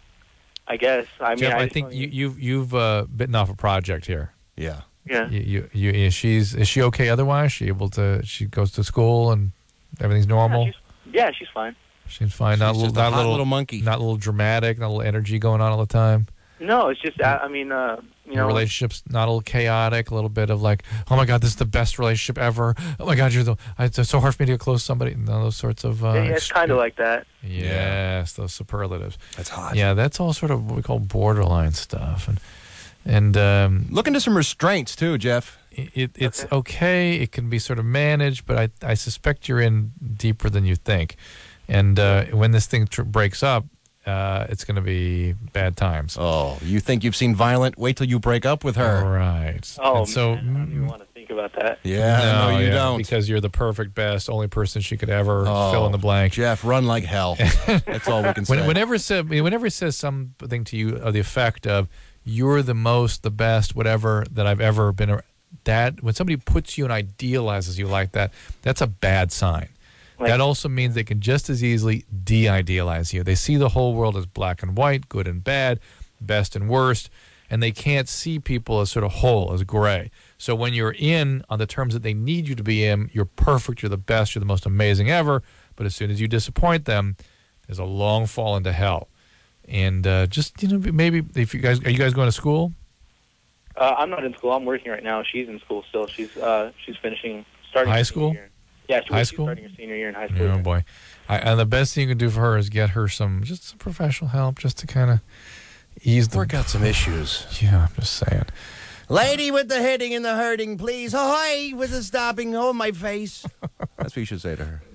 I guess. I mean, Jeff, I, I just think don't you, even- you've you've uh, bitten off a project here. Yeah. Yeah. You, you, you, is she's is she okay otherwise? Is she able to? She goes to school and everything's normal. Yeah, she's, yeah, she's fine. She's fine. She's not a little, just a not hot little, little monkey. Not a little dramatic. Not a little energy going on all the time. No, it's just. I, I mean, uh, you Your know, relationship's not a little chaotic. A little bit of like, oh my God, this is the best relationship ever. Oh my God, you're the. It's so hard for me to get close to somebody. And all those sorts of. Uh, yeah, it's kind of like that. Yes, those superlatives. That's hot. Yeah, that's all sort of what we call borderline stuff, and and um, Look into some restraints too, Jeff. it, it's okay. It can be sort of managed, but I I suspect you're in deeper than you think, and uh, when this thing tr- breaks up, uh, it's going to be bad times. Oh, you think you've seen violent? Wait till you break up with her. Right. Oh, And so man, I don't even want to think about that. Yeah, no, you yeah, don't. because you're the perfect, best, only person she could ever Oh, fill in the blank. Jeff, run like hell. That's all we can say. When, whenever, it said, whenever it says something to you of the effect of "you're the most, the best, whatever that I've ever been," ar-" that when somebody puts you and idealizes you like that, that's a bad sign. Like- that also means they can just as easily de-idealize you. They see the whole world as black and white, good and bad, best and worst, and they can't see people as sort of whole, as gray. So when you're in on the terms that they need you to be in, you're perfect, you're the best, you're the most amazing ever. But as soon as you disappoint them, there's a long fall into hell. And uh, just, you know, maybe if you guys, are you guys going to school? Uh, I'm not in school. I'm working right now. She's in school still. She's uh, she's finishing starting High her school? senior year. Yeah, she's, High she's school? starting her senior year in high school. Oh, boy. I, and the best thing you can do for her is get her some, just some professional help, just to kind of ease the... Work out some issues. Yeah, I'm just saying. Lady with the hitting and the hurting, please. Ahoy with the stopping. Oh, my face. That's what you should say to her.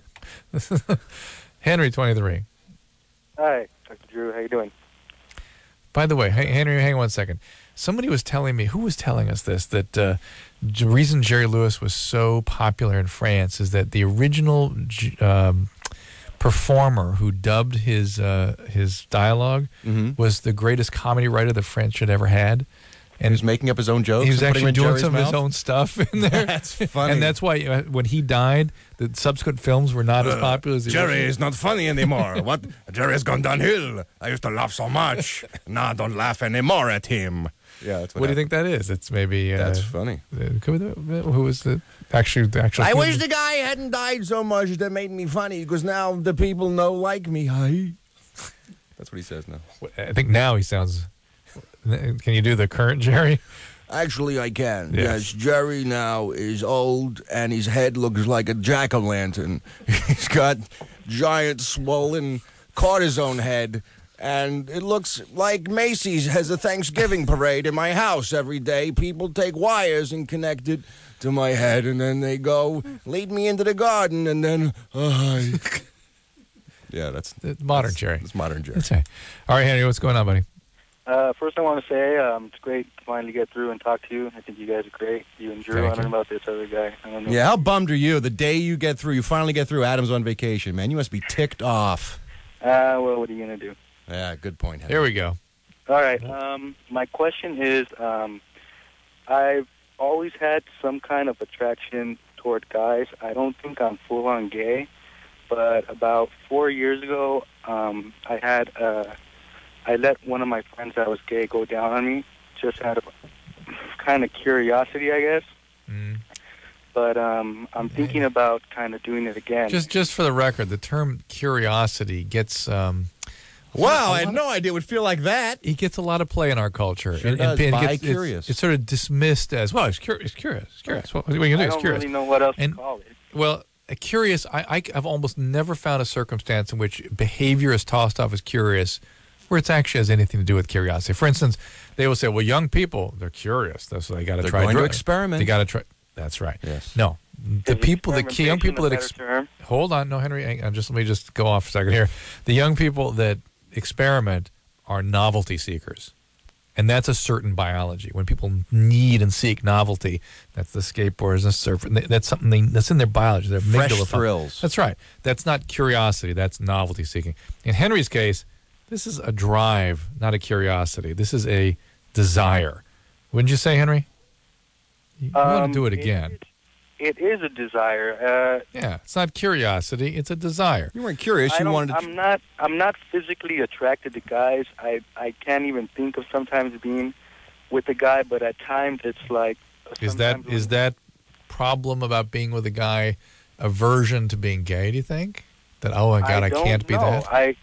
Henry, twenty-three. Hi, Doctor Drew. How you doing? By the way, hey, Henry, hang on one second. Somebody was telling me, who was telling us this, that uh, the reason Jerry Lewis was so popular in France is that the original um, performer who dubbed his uh, his dialogue Mhm. was the greatest comedy writer the French had ever had. And he was making up his own jokes. He was and putting actually them in doing Jerry's some of his mouth? own stuff in there. That's funny. And that's why uh, when he died, the subsequent films were not as Uh, popular as the Jerry original. is not funny anymore. What? Jerry has gone downhill. I used to laugh so much. Now I don't laugh anymore at him. Yeah, that's what, What do you think that is? It's maybe uh, That's funny. uh, could be the- who was the actually the actual? I wish the guy hadn't died so much that made me funny, because now the people know like me. Hi. That's what he says now. I think now he sounds. Can you do the current Jerry? Actually, I can. Yes. Yes, Jerry now is old, and his head looks like a jack-o'-lantern. He's got giant, swollen cortisone head, and it looks like Macy's has a Thanksgiving parade in my house every day. People take wires and connect it to my head, and then they go lead me into the garden, and then... Uh, Yeah, that's The modern that's, Jerry. That's modern Jerry. That's right. All right, Henry, what's going on, buddy? Uh, first, I want to say um, it's great to finally get through and talk to you. I think you guys are great. You and Drew. Thank I don't you. know about this other guy. I don't know. Yeah, how bummed are you the day you get through, you finally get through, Adam's on vacation, man? You must be ticked off. Uh, well, what are you gonna do? Yeah, good point. Henry. Here we go. All right. Um, my question is, um, I've always had some kind of attraction toward guys. I don't think I'm full on gay, but about four years ago, um, I had uh, I let one of my friends that was gay go down on me, just out of kind of curiosity, I guess. Mm. But um, I'm thinking about kind of doing it again. Just, just for the record, the term curiosity gets. Um, Wow, I had no idea it would feel like that. He gets a lot of play in our culture. Sure does. it Bi- gets, curious. It's, it's sort of dismissed as well. It's curious. It's curious. It's curious. What, what are you gonna do? I It's don't curious. really know what else And- to call it. Well, a curious. I, I, I've almost never found a circumstance in which behavior is tossed off as curious where it actually has anything to do with curiosity. For instance, they will say, well, young people, they're curious. That's what they got to They're try. going to dr- experiment. They got to try. That's right. Yes. No, the Is people, the key young people that experimentation a ex- better term? hold on, no, Henry, hang on, just let me just go off a second here. The young people that experiment are novelty seekers, and that's a certain biology. When people need and seek novelty, that's the skateboarders and the surfer. and they- That's something they, that's in their biology. Their Fresh amygdala. thrills. That's right. That's not curiosity. That's novelty seeking. In Henry's case, this is a drive, not a curiosity. This is a desire. Wouldn't you say, Henry? You want Um, to do it again. It is a desire. Uh, Yeah, it's not curiosity. It's a desire. You weren't curious. I You don't- wanted to. I'm not. I'm not physically attracted to guys. I I can't even think of sometimes being with a guy. But at times it's like. Is that sometimes is that problem about being with a guy aversion to being gay? Do you think that? Oh my God, I, don't can't be know. that. I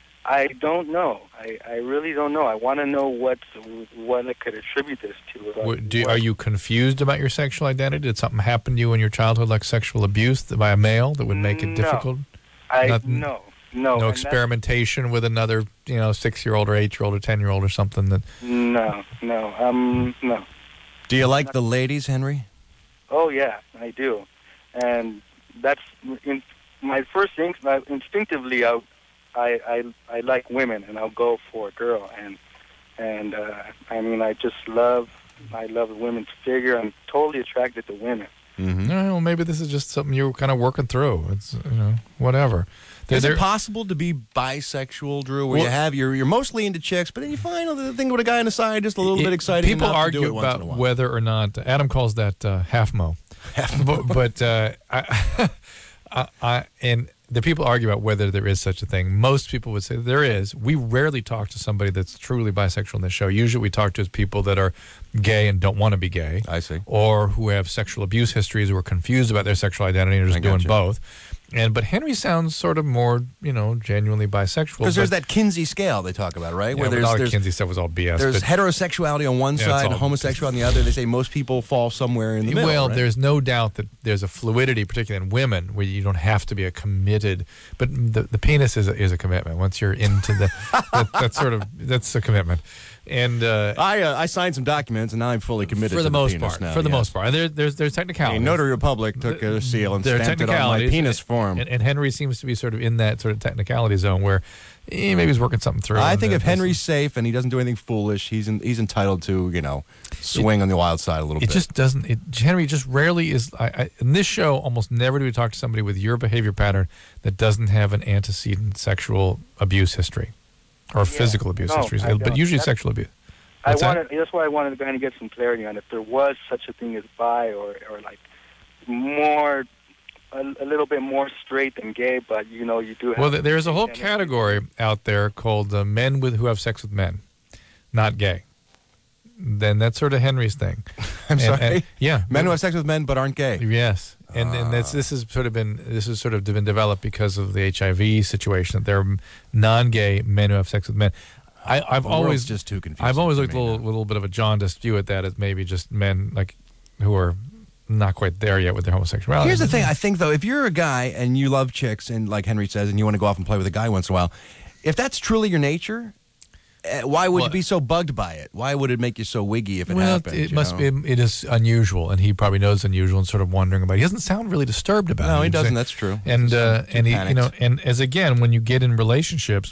I don't know. I, I really don't know. I want to know what what I could attribute this to. Like, What- do, what- are you confused about your sexual identity? Did something happen to you in your childhood, like sexual abuse by a male, that would make it No. difficult? I Nothing- no no No and that's- experimentation with another, you know, six-year-old or eight-year-old or ten-year-old or something that. No no um no. Do you like the ladies, Henry? Oh yeah, I do, and that's in my first instinct. Instinctively, I, I I I like women, and I'll go for a girl, and and uh, I mean, I just love I love a women's figure. I'm totally attracted to women. Mm-hmm. No, well, maybe this is just something you're kind of working through. It's, you know, whatever. Is There- it possible to be bisexual, Drew, where you Well- have you're you're mostly into chicks, but then you find the thing with a guy on the side just a little It- bit exciting. People enough to do argue it once in a about while. whether or not Adam calls that uh, half mo, but, but uh, I, I, I and the people argue about whether there is such a thing. Most people would say there is. We rarely talk to somebody that's truly bisexual in this show. Usually, we talk to people that are gay and don't want to be gay. I see. Or who have sexual abuse histories, who are confused about their sexual identity and are I just doing gotcha. both. And but Henry sounds sort of more, you know, genuinely bisexual. Because there's but- that Kinsey scale they talk about, right? Yeah, Where but there's, all the there's Kinsey stuff was all B S. There's but- heterosexuality on one Yeah, it's side all- and homosexuality on the other. They say most people fall somewhere in the middle. Well, right? there's no doubt that there's a fluidity, particularly in women, where you don't have to be a committed. But the the penis is a, is a commitment. Once you're into the, that, that's sort of that's a commitment. And uh, I uh, I signed some documents and now I'm fully committed for to the most penis part, now, for the yes. most part, and there, there's there's The technicalities. Notary Republic took a seal and There are stamped it on my technicalities, penis and- form. and, and Henry seems to be sort of in that sort of technicality zone where eh, maybe he's working something through. I and think then if Henry's safe and he doesn't do anything foolish, he's in, he's entitled to, you know, swing on the wild side a little It bit. just doesn't. It, Henry just rarely is. I, I, in this show, almost never do we talk to somebody with your behavior pattern that doesn't have an antecedent sexual abuse history or physical abuse no, history, I but don't. usually That's- sexual abuse. I What's that? wanted. That's why I wanted to kind of get some clarity on if there was such a thing as bi, or or like more, a, a little bit more straight than gay. But you know, you do have. Well, th- there's a whole category out there called uh, men with who have sex with men, not gay. Then that's sort of Henry's thing. I'm And- sorry? and- yeah, Men who have sex with men but aren't gay. Yes, and and that's this has sort of been this has sort of been developed because of the H I V situation. That there are non-gay men who have sex with men. I, I've The world's always just too confusing I've always to looked a me little, little bit of a jaundiced view at that as maybe just men like who are not quite there yet with their homosexuality. Here's the thing. I think, though, if you're a guy and you love chicks, and like Henry says, and you want to go off and play with a guy once in a while, if that's truly your nature, uh, why would Well- you be so bugged by it? Why would it make you so wiggy if it well, happens? it you must know? be. It is unusual, and he probably knows it's unusual, and sort of wondering about it. He doesn't sound really disturbed about it. No, he He'd doesn't. say- That's true. And He uh, doesn't sound and he, too you know, panicked. and as again, when you get in relationships,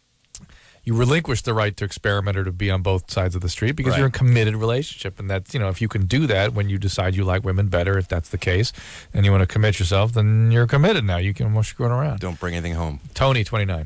you relinquish the right to experiment or to be on both sides of the street because Right. you're in a committed relationship, and that's, you know, if you can do that when you decide you like women better, if that's the case, and you want to commit yourself, then you're committed now. You can almost screw it around. Don't bring anything home. Tony, twenty-nine.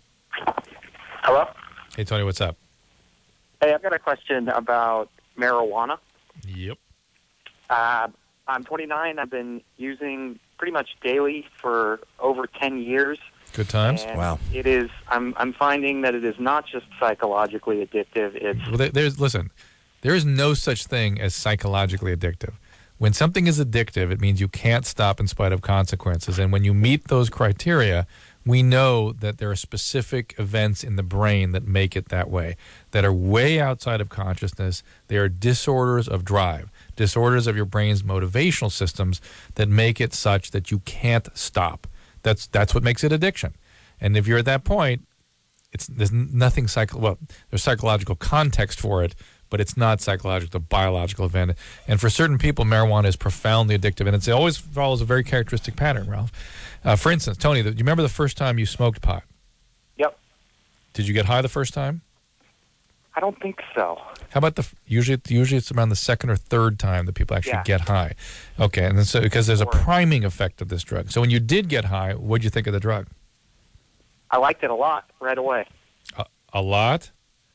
Hello? Hey, Tony, what's up? Hey, I've got a question about marijuana. Yep. Uh, I'm twenty-nine. I've been using pretty much daily for over ten years. Good times. And Wow. It is. I'm. I'm finding that it is not just psychologically addictive. It's Well, there, there's listen. There is no such thing as psychologically addictive. When something is addictive, it means you can't stop in spite of consequences. And when you meet those criteria, we know that there are specific events in the brain that make it that way, that are way outside of consciousness. They are disorders of drive, disorders of your brain's motivational systems that make it such that you can't stop. That's that's what makes it addiction. And if you're at that point, it's there's nothing psycho. Well, there's psychological context for it, but it's not psychological, biological event. And for certain people, marijuana is profoundly addictive, and it's, it always follows a very characteristic pattern, Ralph. Uh, for instance, Tony, do you remember the first time you smoked pot? Yep. Did you get high the first time? I don't think so. How about the usually? Usually, it's around the second or third time that people actually Yeah. get high. Okay, and then so because there's a priming effect of this drug. So when you did get high, what did you think of the drug? I liked it a lot right away. A, a lot,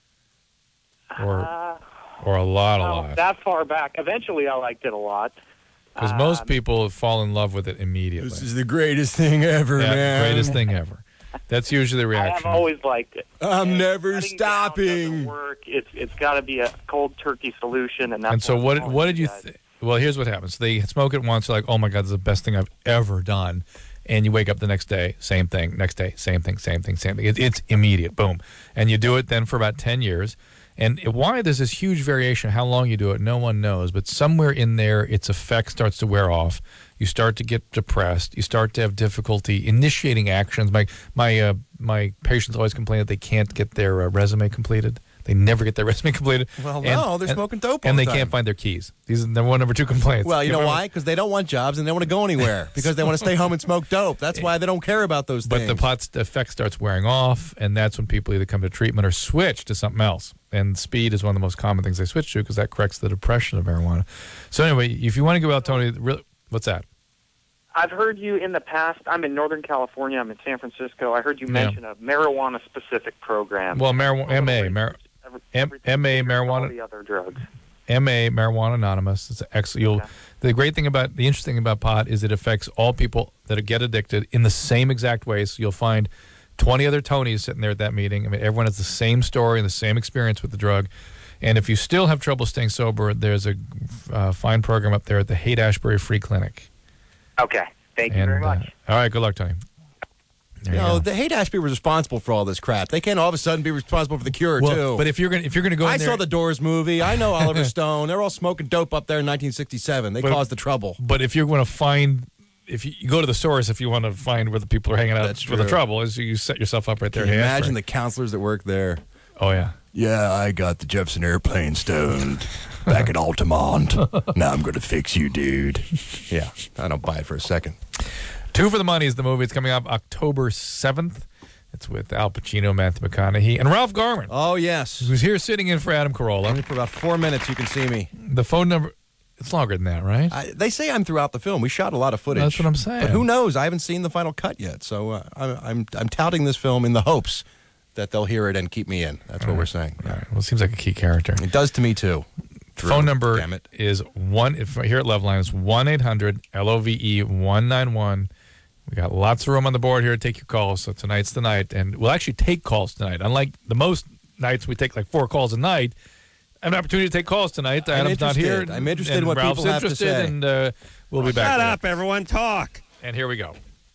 or Uh, or a lot, a well, lot. that far back. Eventually, I liked it a lot. Because most people fall in love with it immediately. This is the greatest thing ever, yeah, man. greatest thing ever. That's usually the I reaction. have always liked it. I'm never Cutting down stopping. doesn't work. It's it's got to be a cold turkey solution, and that's And so I'm what? calling What did you? guys. Th- well, here's what happens. They smoke it once, they're like, "Oh my God, this is the best thing I've ever done." And you wake up the next day, same thing. Next day, same thing, same thing, same thing. It, it's immediate, boom. And you do it then for about ten years. And why there's this huge variation, how long you do it, no one knows. But somewhere in there, its effect starts to wear off. You start to get depressed. You start to have difficulty initiating actions. My my uh, my patients always complain that they can't get their uh, resume completed. They never get their resume completed. Well, And- no, they're and- smoking dope all and the they time. can't find their keys. These are number one, number two complaints. Well, you know Remember- why? Because they don't want jobs and they don't want to go anywhere because they want to stay home and smoke dope. That's why they don't care about those But things. the pot's effect starts wearing off, and that's when people either come to treatment or switch to something else. And speed is one of the most common things they switch to because that corrects the depression of marijuana. So anyway, if you want to go out, Tony, really, what's that? I've heard you in the past. I'm in Northern California. I'm in San Francisco. I heard you Yeah. mention a marijuana-specific program. Well, marijuana, M A, mar- M- M A, all marijuana, the other drugs. M A, Marijuana Anonymous. It's excellent. You'll, The great thing about, the interesting thing about pot is it affects all people that get addicted in the same exact way. So you'll find twenty other Tonys sitting there at that meeting. I mean, everyone has the same story and the same experience with the drug. And if you still have trouble staying sober, there's a uh, fine program up there at the Haight-Ashbury Free Clinic. Okay. Thank you And, very uh, much. all right, good luck, Tony. There You you know, go. the Haight-Ashbury was responsible for all this crap. They can't all of a sudden be responsible for the cure, Well, too. but if you're gonna if you're gonna go in I there, saw the Doors movie. I know Oliver Stone. They're all smoking dope up there in nineteen sixty-seven. They But- caused the trouble. But if you're going to find, if you, you go to the source, if you want to find where the people are hanging out That's for the true. trouble, is you set yourself up right there. Can you at imagine the Haight-Ashbury. counselors that work there? Oh yeah. Yeah, I got the Jefferson Airplane stoned back at Altamont. Now I'm going to fix you, dude. Yeah, I don't buy it for a second. Two for the Money is the movie. It's coming up October seventh. It's with Al Pacino, Matthew McConaughey, and Ralph Garman. Oh, yes. Who's here sitting in for Adam Carolla. Only for about four minutes you can see me. The phone number, it's longer than that, right? I, they say I'm throughout the film. We shot a lot of footage. That's what I'm saying. But who knows? I haven't seen the final cut yet. So uh, I'm, I'm, I'm touting this film in the hopes that they'll hear it and keep me in. That's what we're saying. All right. Well, it seems like a key character. It does to me, too. The phone number Damn it. is one. If here at Loveline is one eight hundred L O V E one nine one. We got lots of room on the board here to take your calls. So tonight's the night, and we'll actually take calls tonight. Unlike the most nights, we take like four calls a night. I have an opportunity to take calls tonight. I'm Adam's not here. interested. I'm interested and in what Ralph's people have to interested, say. and uh, we'll be back. Shut there. up, everyone. Talk. And here we go.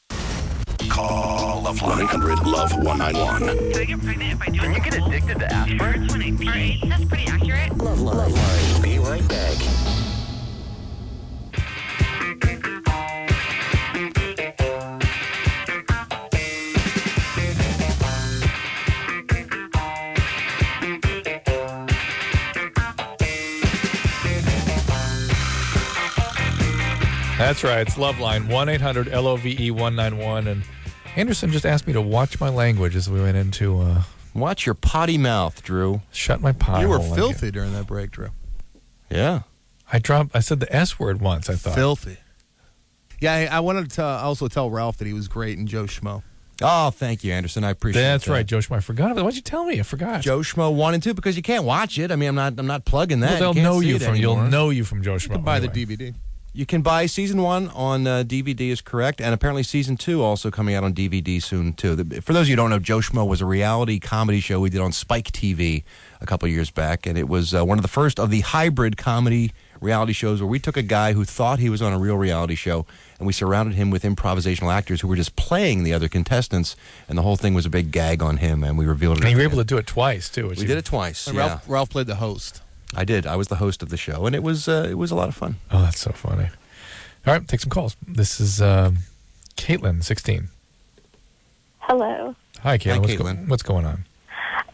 Call Love one eight hundred Love one nine one. Can I get pregnant if I do it? Can you get addicted to aspirin? All right, that's pretty accurate. Love Line. Be right back. That's right. It's Loveline, one eight hundred L O V E one nine one. And Anderson just asked me to watch my language as we went into... Uh, Watch your potty mouth, Drew. Shut my pie You were hole filthy again. during that break, Drew. Yeah. I dropped... I said the S word once, I thought. Filthy. Yeah, I, I wanted to also tell Ralph that he was great in Joe Schmo. Oh, thank you, Anderson. I appreciate That's that. right, Joe Schmo. I forgot about it. Why'd you tell me? I forgot. Joe Schmo one and two because you can't watch it. I mean, I'm not. I'm not plugging that. Well, they'll you can't know see you it from. You'll anymore. know you from Joe Schmo. You can buy the anyway. D V D. You can buy season one on uh, D V D is correct, and apparently season two also coming out on D V D soon too. The, for those of you who don't know, Joe Schmo was a reality comedy show we did on Spike T V a couple years back, and it was uh, one of the first of the hybrid comedy reality shows where we took a guy who thought he was on a real reality show, and we surrounded him with improvisational actors who were just playing the other contestants, and the whole thing was a big gag on him, and we revealed it. And you at were the able to end. do it twice too. which We you- did it twice. And Yeah, Ralph, Ralph played the host. I did. I was the host of the show, and it was uh, it was a lot of fun. Oh, that's so funny. All right, take some calls. This is um, Caitlin, sixteen. Hello. Hi, Caitlin. Hi, what's, Caitlin. what's going on?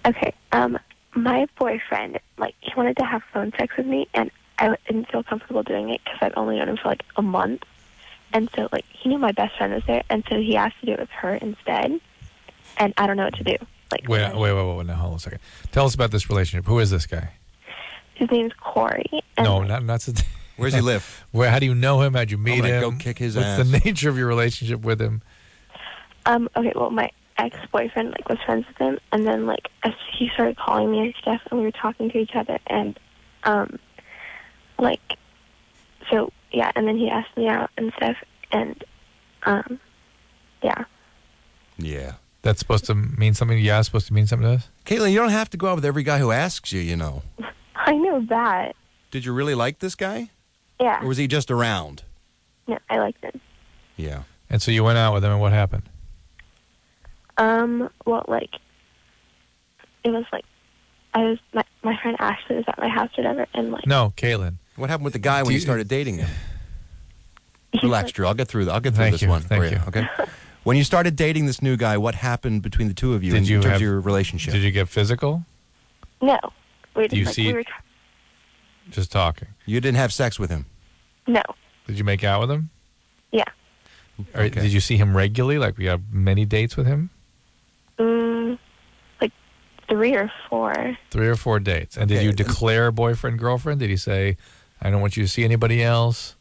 Okay, um, my boyfriend, like, he wanted to have phone sex with me, and I didn't feel comfortable doing it because I've only known him for, like, a month. And so, like, he knew my best friend was there, and so he asked to do it with her instead, and I don't know what to do. Like, Wait, wait, wait, wait, now hold on a second. Tell us about this relationship. Who is this guy? His name's Corey. And No, not not. to- Where's he live? Where? How do you know him? How'd you meet I'm gonna him? go kick his What's ass. the nature of your relationship with him? Um, okay, well, my ex-boyfriend, like, was friends with him, and then, like, as he started calling me and stuff, and we were talking to each other, and, um, like, so, yeah, and then he asked me out and stuff, and, um, yeah. Yeah. That's supposed to mean something? Yeah, it's supposed to mean something to us? Caitlin, you don't have to go out with every guy who asks you, you know. I know that. Did you really like this guy? Yeah. Or was he just around? No, I liked him. Yeah. And so you went out with him, and what happened? Um, well, like, it was, like, I was, my, my friend Ashley was at my house or whatever, and, like, No, Caitlin. What happened with the guy when Do you you- started dating him? Relax, Drew. I'll get through. I'll get through Thank this you, one thank for you. you. Okay. When you started dating this new guy, what happened between the two of you Did in, you in terms have- of your relationship? Did you get physical? no. We Do you like, see- we were, Just talking. You didn't have sex with him. no. Did you make out with him? Yeah. Or did you see him regularly? Like, we have many dates with him? Mm, like, three or four. Three or four dates. And did Okay. you declare boyfriend, girlfriend? Did he say, I don't want you to see anybody else?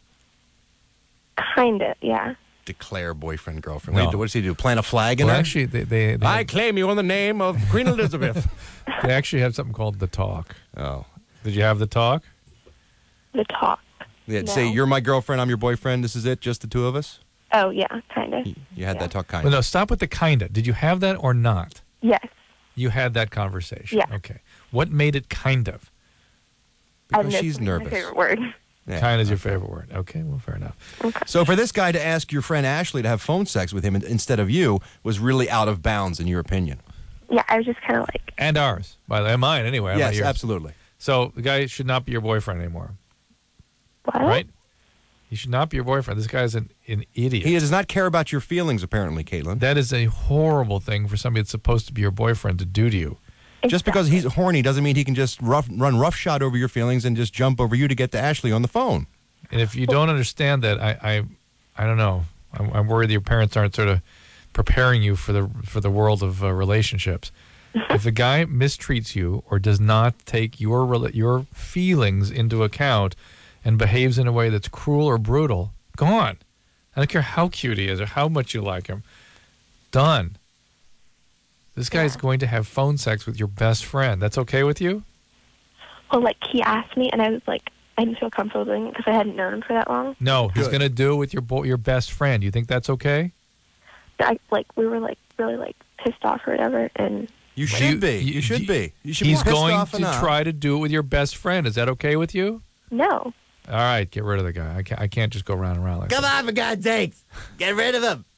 Kind of, yeah. Declare boyfriend, girlfriend. No. What, what does he do? Plant a flag in Well, her? actually, they, they, they, I claim you in the name of Queen Elizabeth. they actually have something called the talk. Oh. Did you have the talk? The talk. Yeah, No. say, you're my girlfriend, I'm your boyfriend, this is it, just the two of us? Oh, yeah, kind of. You had Yeah. that talk kind Well, of. no, stop with the kinda. Did you have that or not? Yes. You had that conversation. Yeah. Okay. What made it kind of? I Because know she's it's my nervous. favorite word. Yeah. Kind is your favorite word. Okay, well, fair enough. So for this guy to ask your friend Ashley to have phone sex with him in- instead of you was really out of bounds in your opinion. Yeah, I was just kind of like, And ours, by the way, and mine anyway. Yes, not yours. absolutely. So the guy should not be your boyfriend anymore, what? right? He should not be your boyfriend. This guy's an, an idiot. He does not care about your feelings, apparently, Caitlin. That is a horrible thing for somebody that's supposed to be your boyfriend to do to you. Just because he's horny doesn't mean he can just rough, run roughshod over your feelings and just jump over you to get to Ashley on the phone. And if you don't understand that, I, I, I don't know. I'm, I'm worried that your parents aren't sort of preparing you for the for the world of uh, relationships. If a guy mistreats you or does not take your rela- your feelings into account and behaves in a way that's cruel or brutal, go on. I don't care how cute he is or how much you like him. Done. This guy's going to have phone sex with your best friend. That's okay with you? well, like, he asked me, and I was like, I didn't feel comfortable doing it because I hadn't known him for that long. No, he's going to do it with your bo- your best friend. You think that's okay? I, like, we were, like, really, like, pissed off or whatever, and... You should You- be. you- You should you- be. You should He's be pissed going off to enough. try to do it with your best friend. Is that okay with you? No. All right, get rid of the guy. I can't, I can't just go round and round like Come that. on, for God's sakes. Get rid of him.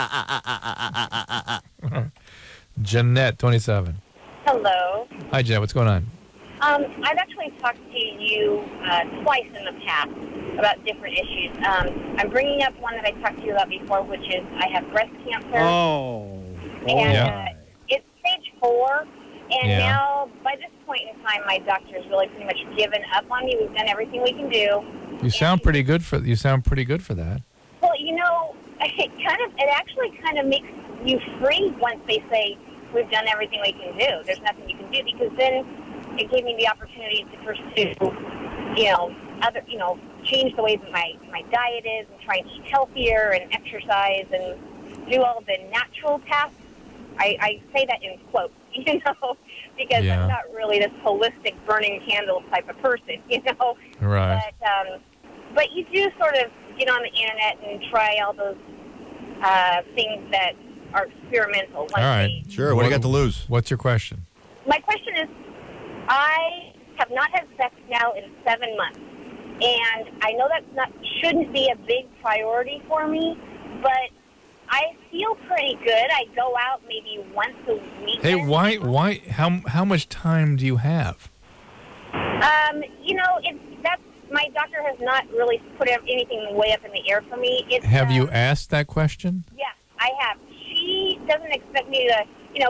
Jeanette, twenty-seven. Hello. Hi, Jeanette. What's going on? Um, I've actually talked to you uh, twice in the past about different issues. Um, I'm bringing up one that I talked to you about before, which is I have breast cancer. Oh. and yeah. uh, it's stage four. And Yeah. now, by this point in time, my doctor's really pretty much given up on me. We've done everything we can do. You sound pretty good for you sound pretty good for that. Well, you know, it kind of it actually kind of makes you free once they say we've done everything we can do. There's nothing you can do, because then it gave me the opportunity to pursue, you know, other, you know, change the way that my my diet is and try and eat healthier and exercise and do all the natural tasks. I, I say that in quotes, you know, because Yeah. I'm not really this holistic burning candles type of person, you know. Right. But um, but you do sort of get on the internet and try all those uh, things that are experimental. All right. Sure. What do you got to lose? What's your question? My question is, I have not had sex now in seven months, and I know that not shouldn't be a big priority for me, but I feel pretty good. I go out maybe once a week. Hey, why why how how much time do you have? Um, you know, it's that's my doctor has not really put anything way up in the air for me. It's, Have uh, you asked that question? Yeah, I have. She doesn't expect me to, you know,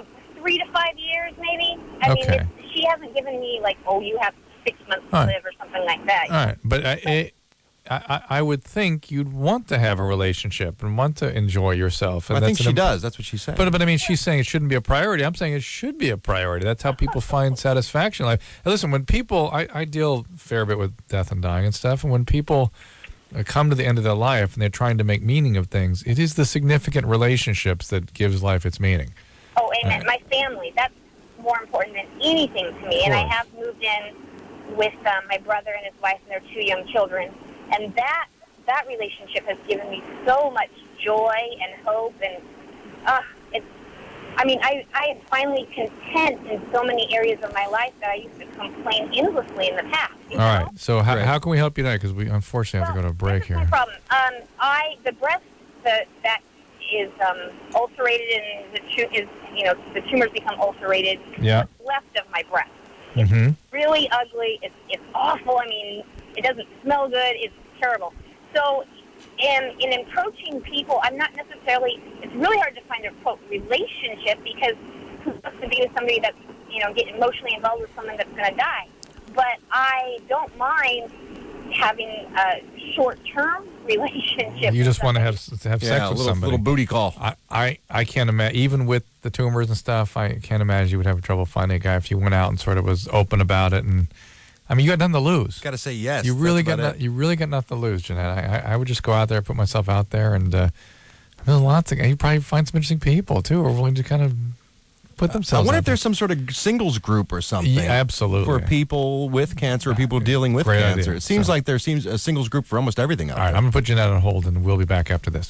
three to five years, maybe. I Okay. mean, it's, she hasn't given me, like, oh, you have six months to All right. live or something like that. All right, but I, I, I, I would think you'd want to have a relationship and want to enjoy yourself. And I think that's she an- does. That's what she's saying. But but I mean, she's saying it shouldn't be a priority. I'm saying it should be a priority. That's how people find satisfaction in life. Now, listen, when people, I, I deal a fair bit with death and dying and stuff, and when people uh, come to the end of their life and they're trying to make meaning of things, it is the significant relationships that gives life its meaning. Oh, amen. My family, that's more important than anything to me. Of And I course. have moved in with um, my brother and his wife and their two young children. And that that relationship has given me so much joy and hope. And uh, it's, I mean, I, I am finally content in so many areas of my life that I used to complain endlessly in the past. All right. So how, how can we help you tonight? Because we unfortunately have to go to a break here. No problem. Um, I the breast the, that is um, ulcerated and the tu- is you know the tumors become ulcerated. Yeah. What's left of my breast. Mm-hmm. Really ugly. It's it's awful. I mean, it doesn't smell good. It's terrible. So, in in approaching people, I'm not necessarily. It's really hard to find a quote relationship because who wants to be with somebody that's you know get emotionally involved with someone that's going to die. But I don't mind having a short-term relationship. You just want to have to have Yeah, sex a with little- somebody. little booty call. I, I, I can't imagine, even with the tumors and stuff, I can't imagine you would have trouble finding a guy if you went out and sort of was open about it. And I mean, you got nothing to lose. Got to say yes. You really That's got about no, you really got nothing to lose, Jeanette. I, I, I would just go out there, put myself out there, and uh, there's lots of. You probably find some interesting people too, who are willing to kind of put I themselves. wonder out if there's some sort of singles group or something. Yeah, absolutely. For people with cancer or people dealing with Great cancer. idea. It seems So- like there seems a singles group for almost everything out All right, there. I'm going to put Jeanette on hold, and we'll be back after this.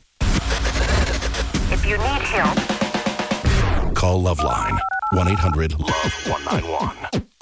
If you need help, call Loveline. one eight hundred love one nine one.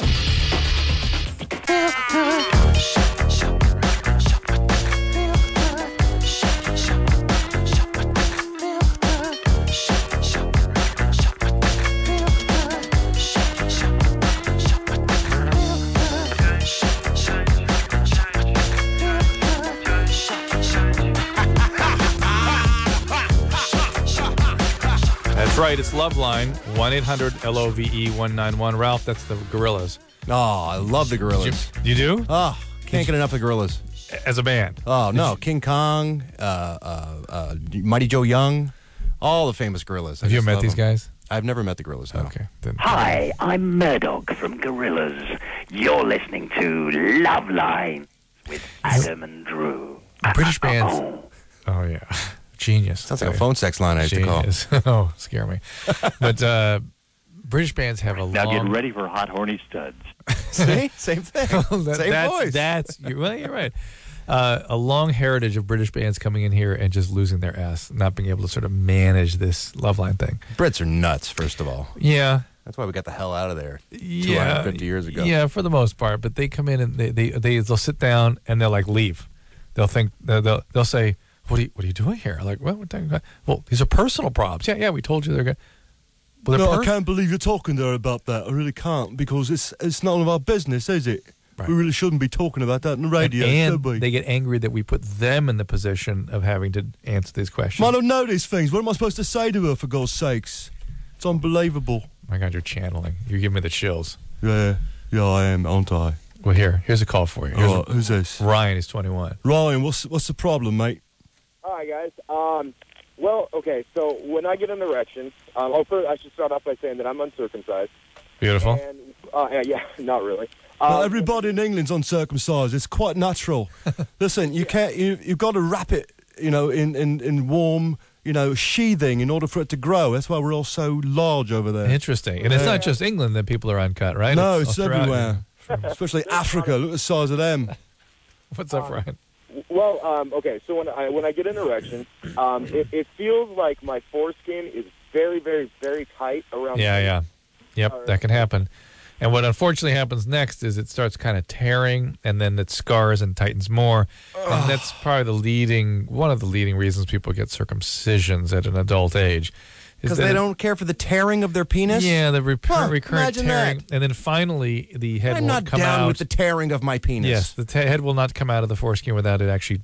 That's right. It's Loveline, one eight hundred L O V E one nine one. Ralph, that's the Gorillas. Oh, I love the Gorillas. You, you do? Oh, can't get enough of the Gorillas. As a band? Oh, no. King Kong, uh, uh, uh, Mighty Joe Young, all the famous Gorillas. I Have you just met love these them. guys? I've never met the Gorillas, no. Okay. Then. Hi, I'm Murdoch from Gorillas. You're listening to Loveline with Adam and Drew. British bands. Oh, yeah. Genius. Sounds like a phone sex line I used Genius. to call. Oh, scare me. But uh, British bands have a Now long... get ready for hot, horny studs. See? Same thing. That- Same that's, voice. That's, you're, well, you're right. Uh, a long heritage of British bands coming in here and just losing their ass, not being able to sort of manage this Loveline thing. Brits are nuts, first of all. Yeah. That's why we got the hell out of there two Yeah. hundred fifty years ago. Yeah, for the most part. But they come in and they, they, they, they'll sit down and they'll like leave. They'll think, they'll, they'll, they'll say, what are, you, what are you doing here? Like, well, we're talking about, well, these are personal problems. Yeah, yeah, we told you they're going well, no, they're I can't believe you're talking there about that. I really can't because it's it's none of our business, is it? Right. We really shouldn't be talking about that on the radio, and should we? they get angry that we put them in the position of having to answer these questions. I don't know these things. What am I supposed to say to her, for God's sakes? It's unbelievable. My God, you're channeling. You're giving me the chills. Yeah, yeah, I am, aren't I? Well, here, here's a call for you. Here's All right, who's this? Ryan is twenty-one. Ryan, what's what's the problem, mate? Hi, guys. Um, well, okay, so when I get an erection, um, oh, first I should start off by saying that I'm uncircumcised. Beautiful. And, uh, yeah, yeah, not really. Well, Um, everybody in England's uncircumcised. It's quite natural. Listen, you can't. You, you've got to wrap it, you know, in, in, in warm, you know, sheathing in order for it to grow. That's why we're all so large over there. Interesting. And it's not just England that people are uncut, right? No, all it's throughout. everywhere. Especially Africa. Look at the size of them. What's up, Ryan? Well, um, okay, so when I when I get an erection, um, it, it feels like my foreskin is very, very, very tight around. Yeah, the yeah. Yep, that can happen. And what unfortunately happens next is it starts kind of tearing, and then it scars and tightens more. And that's probably the leading, one of the leading reasons people get circumcisions at an adult age. is Because that they it- don't care for the tearing of their penis? Yeah, the rep- Huh, recurrent imagine tearing. that. And then finally, the head I'm won't not come down out. with the tearing of my penis. Yes, the ta head will not come out of the foreskin without it actually being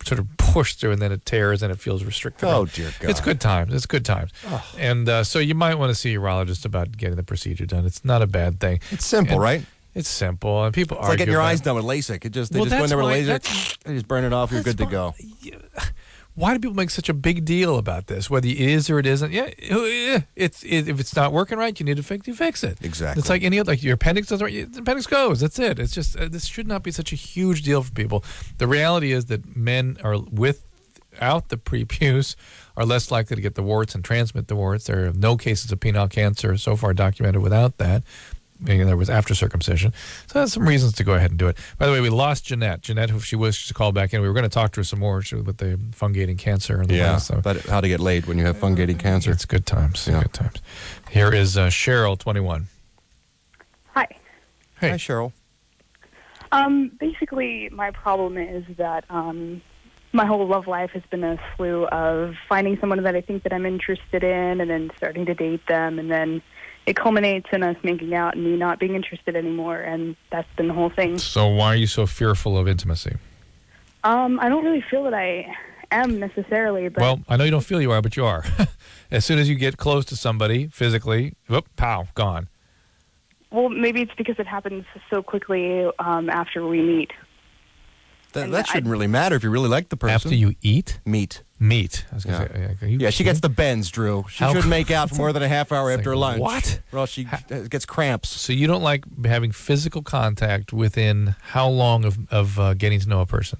sort of push through, and then it tears, and it feels restricted. Oh, dear God. It's good times. It's good times. And uh, so you might want to see a urologist about getting the procedure done. It's not a bad thing. It's simple, And right? It's simple, and people It's argue like getting your about eyes it. done with LASIK. It just they Well, just go in that's there with why- laser, that's- they just burn it off. You're good to go. Why do people make such a big deal about this? Whether it is or it isn't, yeah, it's it, if it's not working right, you need to fix. You fix it. Exactly. It's like any other. Like your appendix doesn't. The appendix goes. That's it. It's just uh, this should not be such a huge deal for people. The reality is that men are without the prepuce are less likely to get the warts and transmit the warts. There are no cases of penile cancer so far documented without that. Meaning there was after circumcision. So that's some reasons to go ahead and do it. By the way, we lost Jeanette. Jeanette, if she wishes to call back in, we were going to talk to her some more with the fungating cancer. And the Yeah, last, so. but how to get laid when you have fungating cancer. It's good times. Yeah. Good times. Here is uh, Cheryl, twenty-one. Hi. Hey. Hi, Cheryl. Um, basically, my problem is that um, my whole love life has been a slew of finding someone that I think that I'm interested in, and then starting to date them, and then it culminates in us making out and me not being interested anymore, and that's been the whole thing. So why are you so fearful of intimacy? Um, I don't really feel that I am necessarily, but Well, I know you don't feel you are, but you are. As soon as you get close to somebody physically, whoop, pow, gone. well, maybe it's because it happens so quickly um, after we meet. That, that shouldn't really matter if you really like the person. After you eat? Meat. Meat. I was gonna Yeah. say, are you Yeah, she gets the bends, Drew. She How- shouldn't make out for more than a half hour after lunch. what? Or else she uh, gets cramps. So you don't like having physical contact within how long of, of uh, getting to know a person?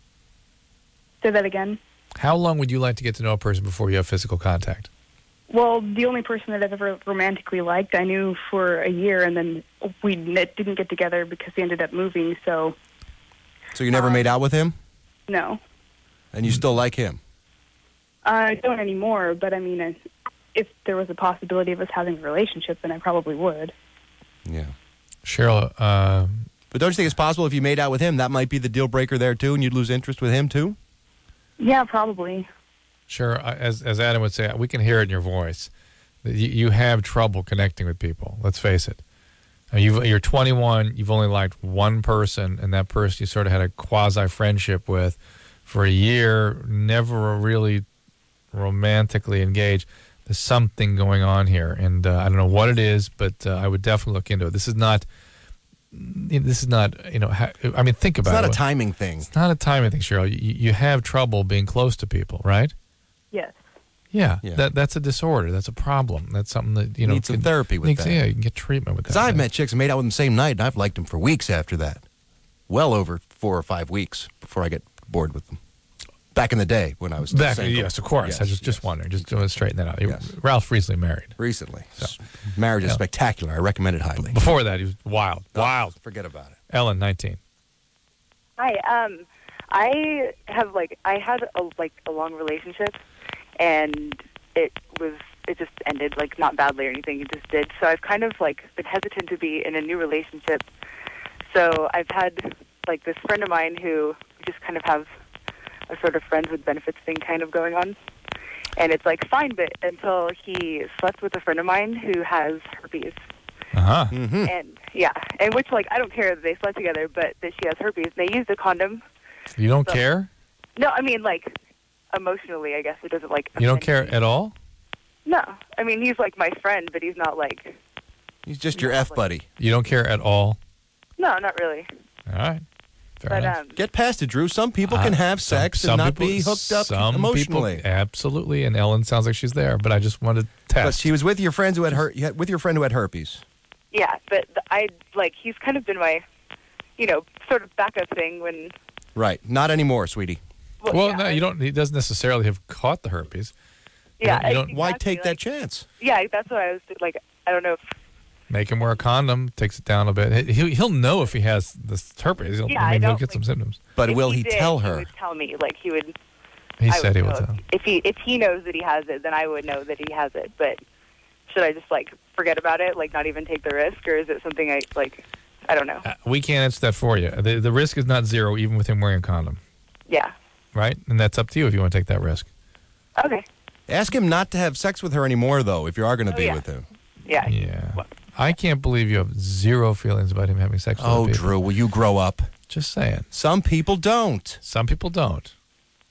Say that again. How long would you like to get to know a person before you have physical contact? Well, the only person that I've ever romantically liked, I knew for a year, and then we n- didn't get together because he ended up moving, so So you never made out with him? no. And you still like him? I don't anymore, but I mean, I- if there was a possibility of us having a relationship, then I probably would. Yeah. Cheryl, uh, but don't you think it's possible if you made out with him, that might be the deal breaker there too, and you'd lose interest with him too? Yeah, probably. Sure, I- as as Adam would say, we can hear it in your voice. that You, you have trouble connecting with people. Let's face it. Uh, You've, you're twenty-one. You've only liked one person, and that person you sort of had a quasi friendship with for a year. Never really romantically engaged. There's something going on here, and uh, I don't know what it is, but uh, I would definitely look into it. This is not. This is not. You know. Ha- I mean, think It's about not it. a timing thing. It's not a timing thing, Cheryl. You, you have trouble being close to people, right? Yes. Yeah, Yeah. That that's a disorder. That's a problem. That's something that you know Need some can- therapy with needs- that. Yeah, you can get treatment with that. Because I've met chicks and made out with them same night, and I've liked them for weeks after that. Well over four or five weeks before I get bored with them. Back in the day when I was still Back, single. yes, of course. I Yes, just just wondering, just to straighten that out. Ralph recently married. Recently. Marriage is Yeah. spectacular. I recommend it highly. Before that, he was wild, Oh, wild. Forget about it. Ellen, nineteen. Hi. Um, I have like I had a like a long relationship, and it was it just ended like not badly or anything. It just did. So I've kind of like been hesitant to be in a new relationship. So I've had like this friend of mine who we just kind of have a sort of friends with benefits thing kind of going on, and it's like fine, but until he slept with a friend of mine who has herpes. Uh huh. Mm-hmm. And yeah, and which like I don't care that they slept together, but that she has herpes. They used a condom. You don't So- care? No, I mean like emotionally, I guess it doesn't like. You don't offend care me. at all? No, I mean he's like my friend, but he's not like. He's just your F buddy. You don't care at all? No, not really. All right. Fair But enough. um, Get past it, Drew. Some people Uh, can have some- sex some and not people- be hooked up some emotionally. People, absolutely, and Ellen sounds like she's there, but I just wanted to test. But she was with your friends who had her, you had- with your friend who had herpes. yeah, but the, I like he's kind of been my, you know, sort of backup thing when. Right. Not anymore, sweetie. Well, no, you don't. He doesn't necessarily have caught the herpes. You Yeah, don't- you don't exactly, Why take that like- chance? Yeah, that's what I was like. I don't know if. make him wear a condom. Takes it down a bit. He he'll know if he has this herpes. He'll, Yeah, I I mean, he'll don't get some symptoms. But if will he he did, tell He her? would tell me like he would. He I said he know would tell. If he if he knows that he has it, then I would know that he has it. But should I just like forget about it, like not even take the risk, or is it something I like? I don't know. Uh, we can't answer that for you. The the risk is not zero, even with him wearing a condom, Yeah. right? And that's up to you if you want to take that risk. Okay. Ask him not to have sex with her anymore, though, if you are going to Oh, be yeah. with him. Yeah. Yeah. I can't believe you have zero feelings about him having sex with Oh, other people. Drew, will you grow up? Just saying. Some people don't. Some people don't.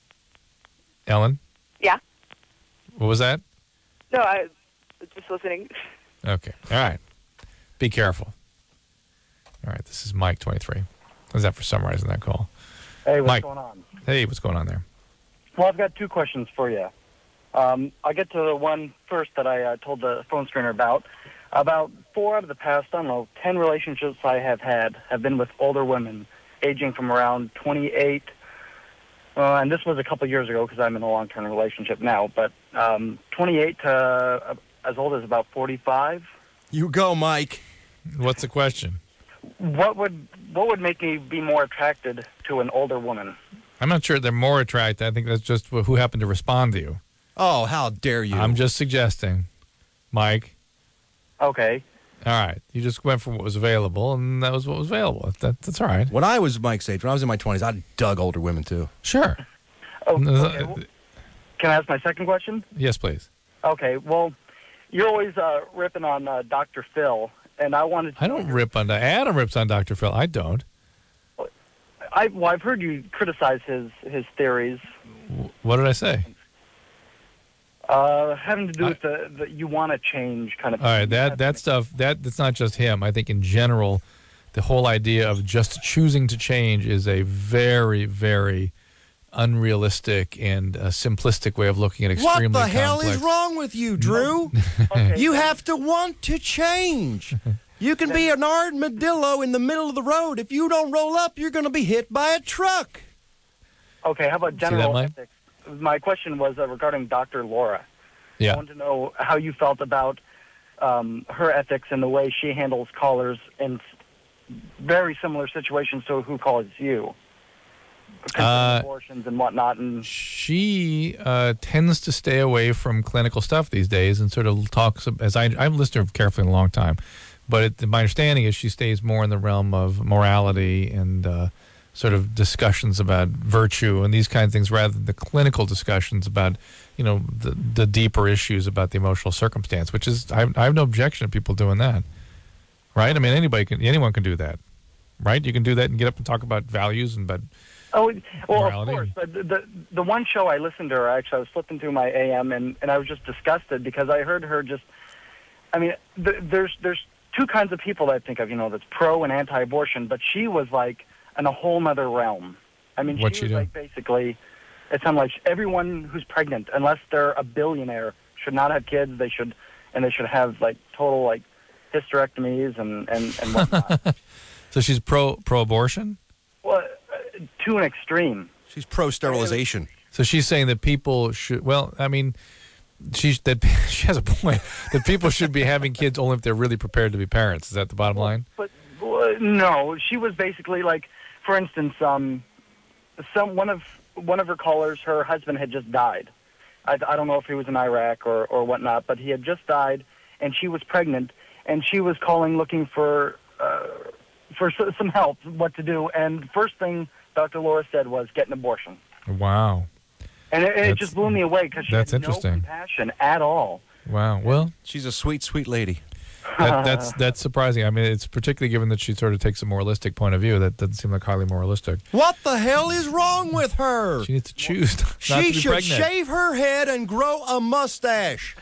Ellen, Yeah. what was that? No, I was just listening. Okay. All right. Be careful. All right. This is Mike, twenty-three. How's that for summarizing that call? Hey, what's Mike. going on? Hey, what's going on there? Well, I've got two questions for you. Um, I'll get to the one first that I uh, told the phone screener about. About four out of the past, I don't know, ten relationships I have had have been with older women, aging from around twenty-eight, uh, and this was a couple years ago because I'm in a long-term relationship now, but um, twenty-eight to uh, as old as about forty-five. You go, Mike. What's the question? What would what would make me be more attracted to an older woman? I'm not sure they're more attracted. I think that's just who happened to respond to you. Oh, how dare you. I'm just suggesting, Mike. Okay. All right. You just went for what was available, and that was what was available. That, that's all right. When I was Mike's age, when I was in my twenties, I dug older women, too. Sure. Oh, okay. Well, can I ask my second question? Yes, please. Okay. Well, you're always uh, ripping on uh, Doctor Phil, and I wanted to... I don't rip on... Adam rips on Doctor Phil. I don't. I, well, I've heard you criticize his, his theories. What did I say? Uh, having to do with the, the you want to change kind of All right, that that stuff, that that's not just him. I think in general, the whole idea of just choosing to change is a very, very unrealistic and uh, simplistic way of looking at extremely What the complex. hell is wrong with you, Drew? You have to want to change. You can be an armadillo in the middle of the road. If you don't roll up, you're going to be hit by a truck. Okay, how about that, general Mike? ethics? My question was uh, regarding Doctor Laura. Yeah. I want to know how you felt about um, her ethics and the way she handles callers in s- very similar situations to who calls you. Uh, abortions and whatnot. And She uh, tends to stay away from clinical stuff these days and sort of talks, as I, I've listened to her carefully in a long time, but it, my understanding is she stays more in the realm of morality and uh, sort of discussions about virtue and these kinds of things rather than the clinical discussions about, you know, the, the deeper issues about the emotional circumstance, which is, I, I have no objection to people doing that, right? I mean, anybody can, anyone can do that, right? You can do that and get up and talk about values and about Oh, well, morality. of course. But the, the the one show I listened to her, actually, I was flipping through my A M, and, and I was just disgusted because I heard her just, I mean, th- there's there's two kinds of people that I think of, you know, that's pro and anti-abortion, but she was like in a whole other realm. I mean, What'd she she was do? like basically, it sounded like everyone who's pregnant, unless they're a billionaire, should not have kids. They should, and they should have like total like hysterectomies and, and, and whatnot. So she's pro pro-abortion? Well, uh, to an extreme. She's pro-sterilization. So she's saying that people should, well, I mean, she's, that she has a point, that people should be having kids only if they're really prepared to be parents. Is that the bottom line? But uh, no, she was basically like, for instance, um, some one of one of her callers, her husband had just died. I, I don't know if he was in Iraq or or whatnot, but he had just died, and she was pregnant, and she was calling looking for uh, for s- some help, what to do. And first thing Doctor Laura said was get an abortion, Wow. and it, and it That's- just blew me away because she that's had no interesting. compassion at all. Wow. Well, she's a sweet, sweet lady. That, that's that's surprising. I mean, it's particularly given that she sort of takes a moralistic point of view. That doesn't seem like highly moralistic. What the hell is wrong with her? She needs to choose not to She be should pregnant. shave her head and grow a mustache.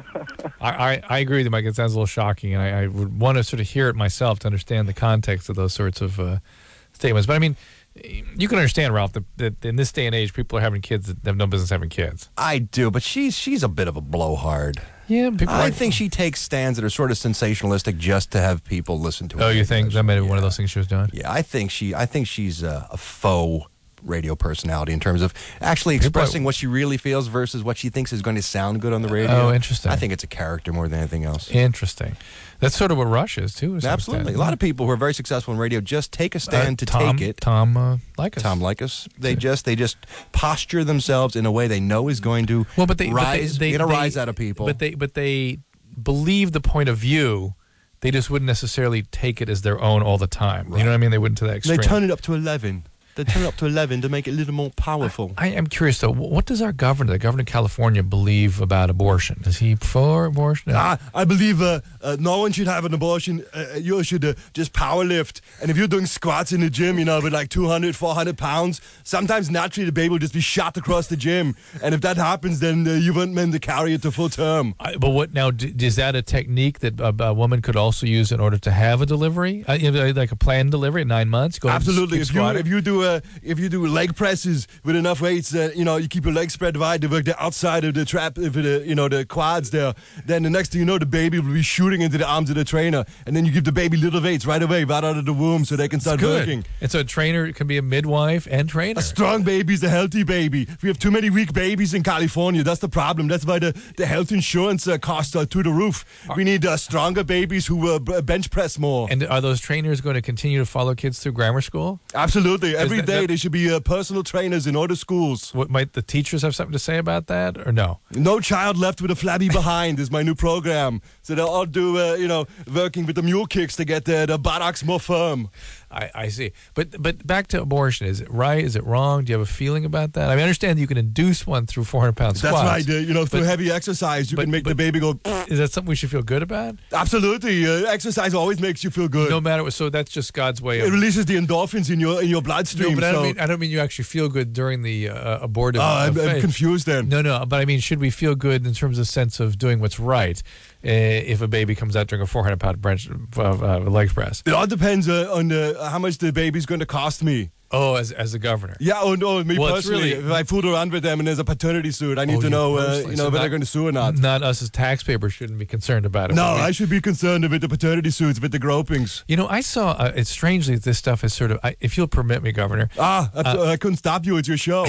I, I, I agree with you, Mike. It sounds a little shocking, and I, I would want to sort of hear it myself to understand the context of those sorts of uh, statements. But I mean, you can understand, Ralph, that, that in this day and age, people are having kids that have no business having kids. I do, but she's she's a bit of a blowhard. Yeah, people I like- think she takes stands that are sort of sensationalistic just to have people listen to her. Oh, you think that may be one of those things she was doing? Yeah, I think she. I think she's a, a faux radio personality in terms of actually expressing what she really feels versus what she thinks is going to sound good on the radio. Oh, interesting. I think it's a character more than anything else. Interesting. That's sort of what Rush is, too. to some Absolutely. extent. A lot of people who are very successful in radio just take a stand Uh, to Tom- take it. Tom uh, Likas. Tom Likas. They just they just posture themselves in a way they know is going to well, but they, rise, but they, they get a they- rise out of people. But they but they believe the point of view. They just wouldn't necessarily take it as their own all the time. You know what I mean? They wouldn't to that they extreme. turn it up to eleven. They turn it up to eleven to make it a little more powerful. I am curious, though. What does our governor, the governor of California, believe about abortion? Is he for abortion? Ah, I believe uh, uh, no one should have an abortion. Uh, you should uh, just power lift. And if you're doing squats in the gym, you know, with like two hundred, four hundred pounds, sometimes naturally the baby will just be shot across the gym. And if that happens, then uh, you weren't meant to carry it to full term. I, but what now? D- is that a technique that a, a woman could also use in order to have a delivery, uh, you know, like a planned delivery at nine months? Go Absolutely. If if you if you do uh, if you do leg presses with enough weights, uh, you know, you keep your legs spread wide to work the outside of the trap, if the you know the quads there. Then the next thing you know, the baby will be shooting into the arms of the trainer, and then you give the baby little weights right away, right out of the womb, so they can start Good. working. And so a trainer can be a midwife and trainer. A strong baby is a healthy baby. We have too many weak babies in California. That's the problem. That's why the, the health insurance uh, costs are through the roof. We need uh, stronger babies who uh, b- bench press more. And are those trainers going to continue to follow kids through grammar school? Absolutely. Every that- day that- there should be uh, personal trainers in all the schools. What, might the teachers have something to say about that, or no? No child left with a flabby behind is my new program. So they'll all do, uh, you know, working with the mule kicks to get the, the buttocks more firm. I, I see. But but back to abortion. Is it right? Is it wrong? Do you have a feeling about that? I mean, I understand you can induce one through four hundred pound squats. That's right. Uh, you know, through but- heavy exercise, you but- can make but- the baby go. Is that something we should feel good about? Absolutely. Uh, exercise always makes you feel good. No matter what. So that's just God's way It of. releases the endorphins in your in your bloodstream. No, but I don't so- mean I don't mean you actually feel good during the uh, abortive. Oh, I'm, uh, I'm phase. confused then. No, no, but I mean, should we feel good in terms of sense of doing what's right uh, if a baby comes out during a four hundred pound bench uh, uh, leg press? It all depends uh, on uh, how much the baby's going to cost me. Oh, as as a governor. Yeah, oh no, me Well, it's personally. really- If I fool around with them and there's a paternity suit, I need Oh, to you know, uh, personally. you know, So whether not- they're going to sue or not. Not us as taxpayers shouldn't be concerned about it. No, but we- I should be concerned with the paternity suits, with the gropings. You know, I saw. Uh, it's strangely this stuff is sort of. I, if you'll permit me, Governor. Ah, I, Uh, I couldn't stop you. It's your show.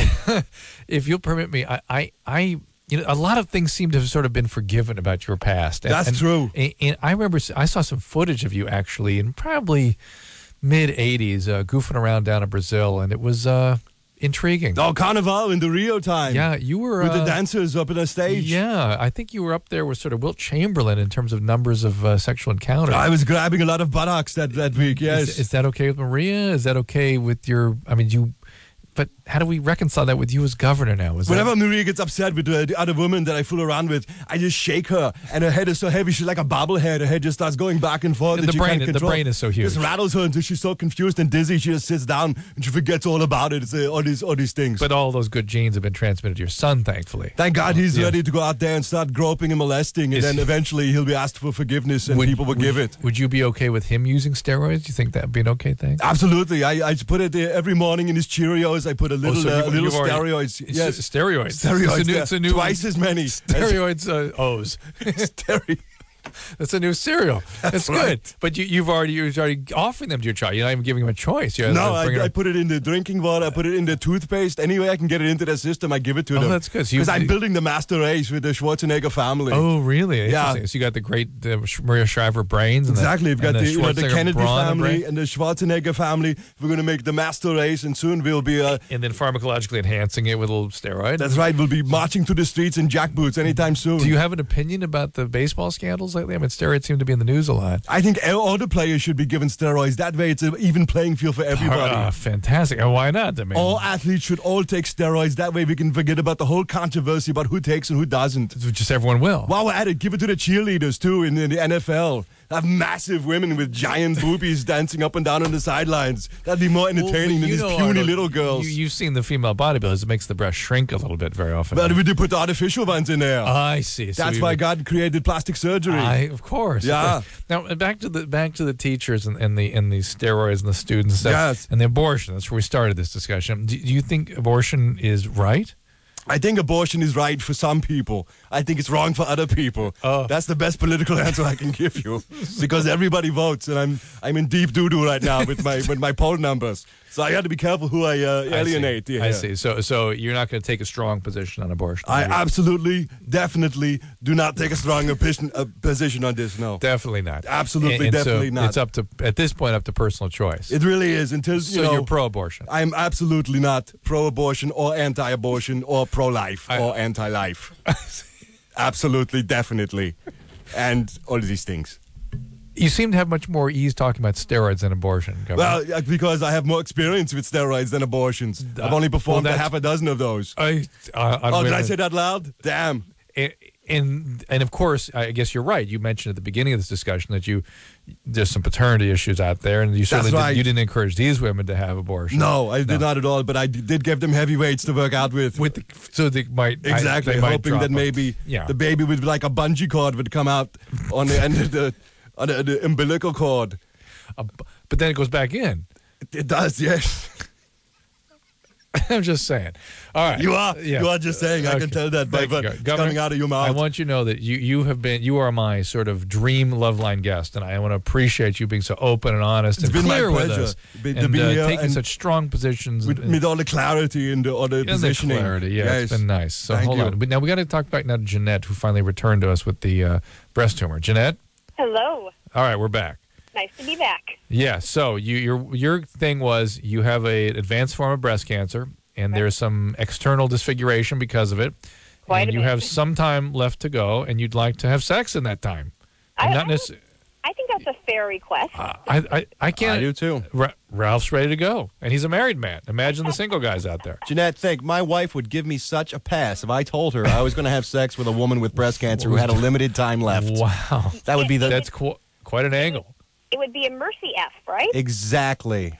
if you'll permit me, I, I, I, you know, a lot of things seem to have sort of been forgiven about your past. And, That's and- true. And, and I remember s- I saw some footage of you actually in probably mid eighties, uh, goofing around down in Brazil, and it was uh, intriguing. Oh, Carnival in the Rio time. Yeah, you were with the uh, dancers up on the stage. Yeah, I think you were up there with sort of Wilt Chamberlain in terms of numbers of uh, sexual encounters. I was grabbing a lot of buttocks that, that week, yes. Is, is that okay with Maria? Is that okay with your? I mean, you. But how do we reconcile that with you as governor now? Is Whenever that, Maria gets upset with uh, the other woman that I fool around with, I just shake her, and her head is so heavy, she's like a bobblehead. Her head just starts going back and forth. The and she brain- can't the control. brain is so huge. Just rattles her until she's so confused and dizzy, she just sits down and she forgets all about it. It's, uh, all these all these things. But all those good genes have been transmitted to your son, thankfully. Thank God he's Yeah. ready to go out there and start groping and molesting, and Is then he- eventually he'll be asked for forgiveness, and Would- people will would give you- it. Would you be okay with him using steroids? Do you think that would be an okay thing? Absolutely. I, I put it uh, every morning in his Cheerios. I put a little, so uh, you've- little you've already- steroids. It's Yes, steroids. Steroids. It's a new, yeah. it's a new Twice as many. steroids. Uh, O's. Steri- That's a new cereal. That's, That's good. right. But you, you've already you're already offering them to your child. You're not even giving him a choice. You're No, bringing I, I them- put it in the drinking water. I put it in the toothpaste. Any way I can get it into their system, I give it to Oh, them. that's good. So you- Because I'm building the master race with the Schwarzenegger family. Oh, really? Yeah. Interesting. So you got the great uh, Sh- Maria Shriver brains. And Exactly. The, We've got and the, you know, the Schwarzenegger Kennedy brawn family brain. and the Schwarzenegger family. We're going to make the master race, and soon we'll be. Uh, And then pharmacologically enhancing it with a little steroid. that's right. We'll be marching through the streets in jackboots anytime soon. Do you have an opinion about the baseball scandals lately? I mean, steroids seem to be in the news a lot. I think all the players should be given steroids. That way, it's an even playing field for everybody. Ah, fantastic. And why not? I mean, All athletes should all take steroids. That way, we can forget about the whole controversy about who takes and who doesn't. just everyone will. While we're at it, give it to the cheerleaders too in, in the N F L. Have massive women with giant boobies dancing up and down on the sidelines. That'd be more entertaining than you these know, puny Arnold, little girls. You, you've seen the female bodybuilders. It makes the breast shrink a little bit very often. But we did put the artificial ones in there. I see. So That's you- why God created plastic surgery. I, of course. of Yeah. course. Now back to the back to the teachers and, and the and the steroids and the students and stuff, Yes. and the abortion. That's where we started this discussion. Do, do you think abortion is right? I think abortion is right for some people. I think it's wrong for other people. Oh. That's the best political answer I can give you, because everybody votes, and I'm I'm in deep doo doo right now with my with my poll numbers. So I got to be careful who I uh, alienate. I see. Yeah. I see. So so you're not going to take a strong position on abortion. I You're- absolutely, definitely do not take a strong position, uh, position on this. No, definitely not. absolutely, And- and so definitely not. It's up to at this point up to personal choice. It really is. Until you so know, you're pro-abortion. I'm absolutely not pro-abortion or anti-abortion or pro-life I- or anti-life. Absolutely, definitely, and all of these things. You seem to have much more ease talking about steroids than abortion, Governor. Well, uh, because I have more experience with steroids than abortions. Uh, I've only performed well, a that's- half a dozen of those. I, uh, oh, did I wait- say that loud? Damn. And, and and of course, I guess you're right. You mentioned at the beginning of this discussion that you there's some paternity issues out there, and you certainly That's did, right. you didn't encourage these women to have abortions. No, I did not at all, but I d- did give them heavy weights to work out with. With the, so they might Exactly, I, they might hoping drop that them. maybe Yeah. the baby with like a bungee cord would come out on the end of the, on the, the umbilical cord. Uh, but then it goes back in. It, it does, yes. I'm just saying. All right. You are. Yeah. You are just saying. I Okay. can tell that by Thank you, what- Go- it's Governor, coming out of your mouth. I want you to know that you, you have been you are my sort of dream Loveline guest, and I want to appreciate you being so open and honest It's and been my clear with pleasure us, be- to and be uh, here taking and such strong positions. With, and, with all the clarity and the, all the and the positioning. clarity, yeah, Yes. it's been nice. So Thank hold you. on. But now we got to talk back now to Jeanette, who finally returned to us with the uh, breast tumor. Jeanette, Hello. all right, we're back. Nice to be back. Yeah. So you, your your thing was you have a advanced form of breast cancer, and there's some external disfiguration because of it. Quite and a you bit. have some time left to go, and you'd like to have sex in that time. And I- not I necessarily. I think that's a fair request. I, I, I can't. I do too. Ra- Ralph's ready to go, and he's a married man. Imagine the single guys out there. Jeanette, think my wife would give me such a pass if I told her I was going to have sex with a woman with breast cancer who had a limited time left. Wow, that would be the that's qu- quite an angle. It would be a mercy F, right? Exactly.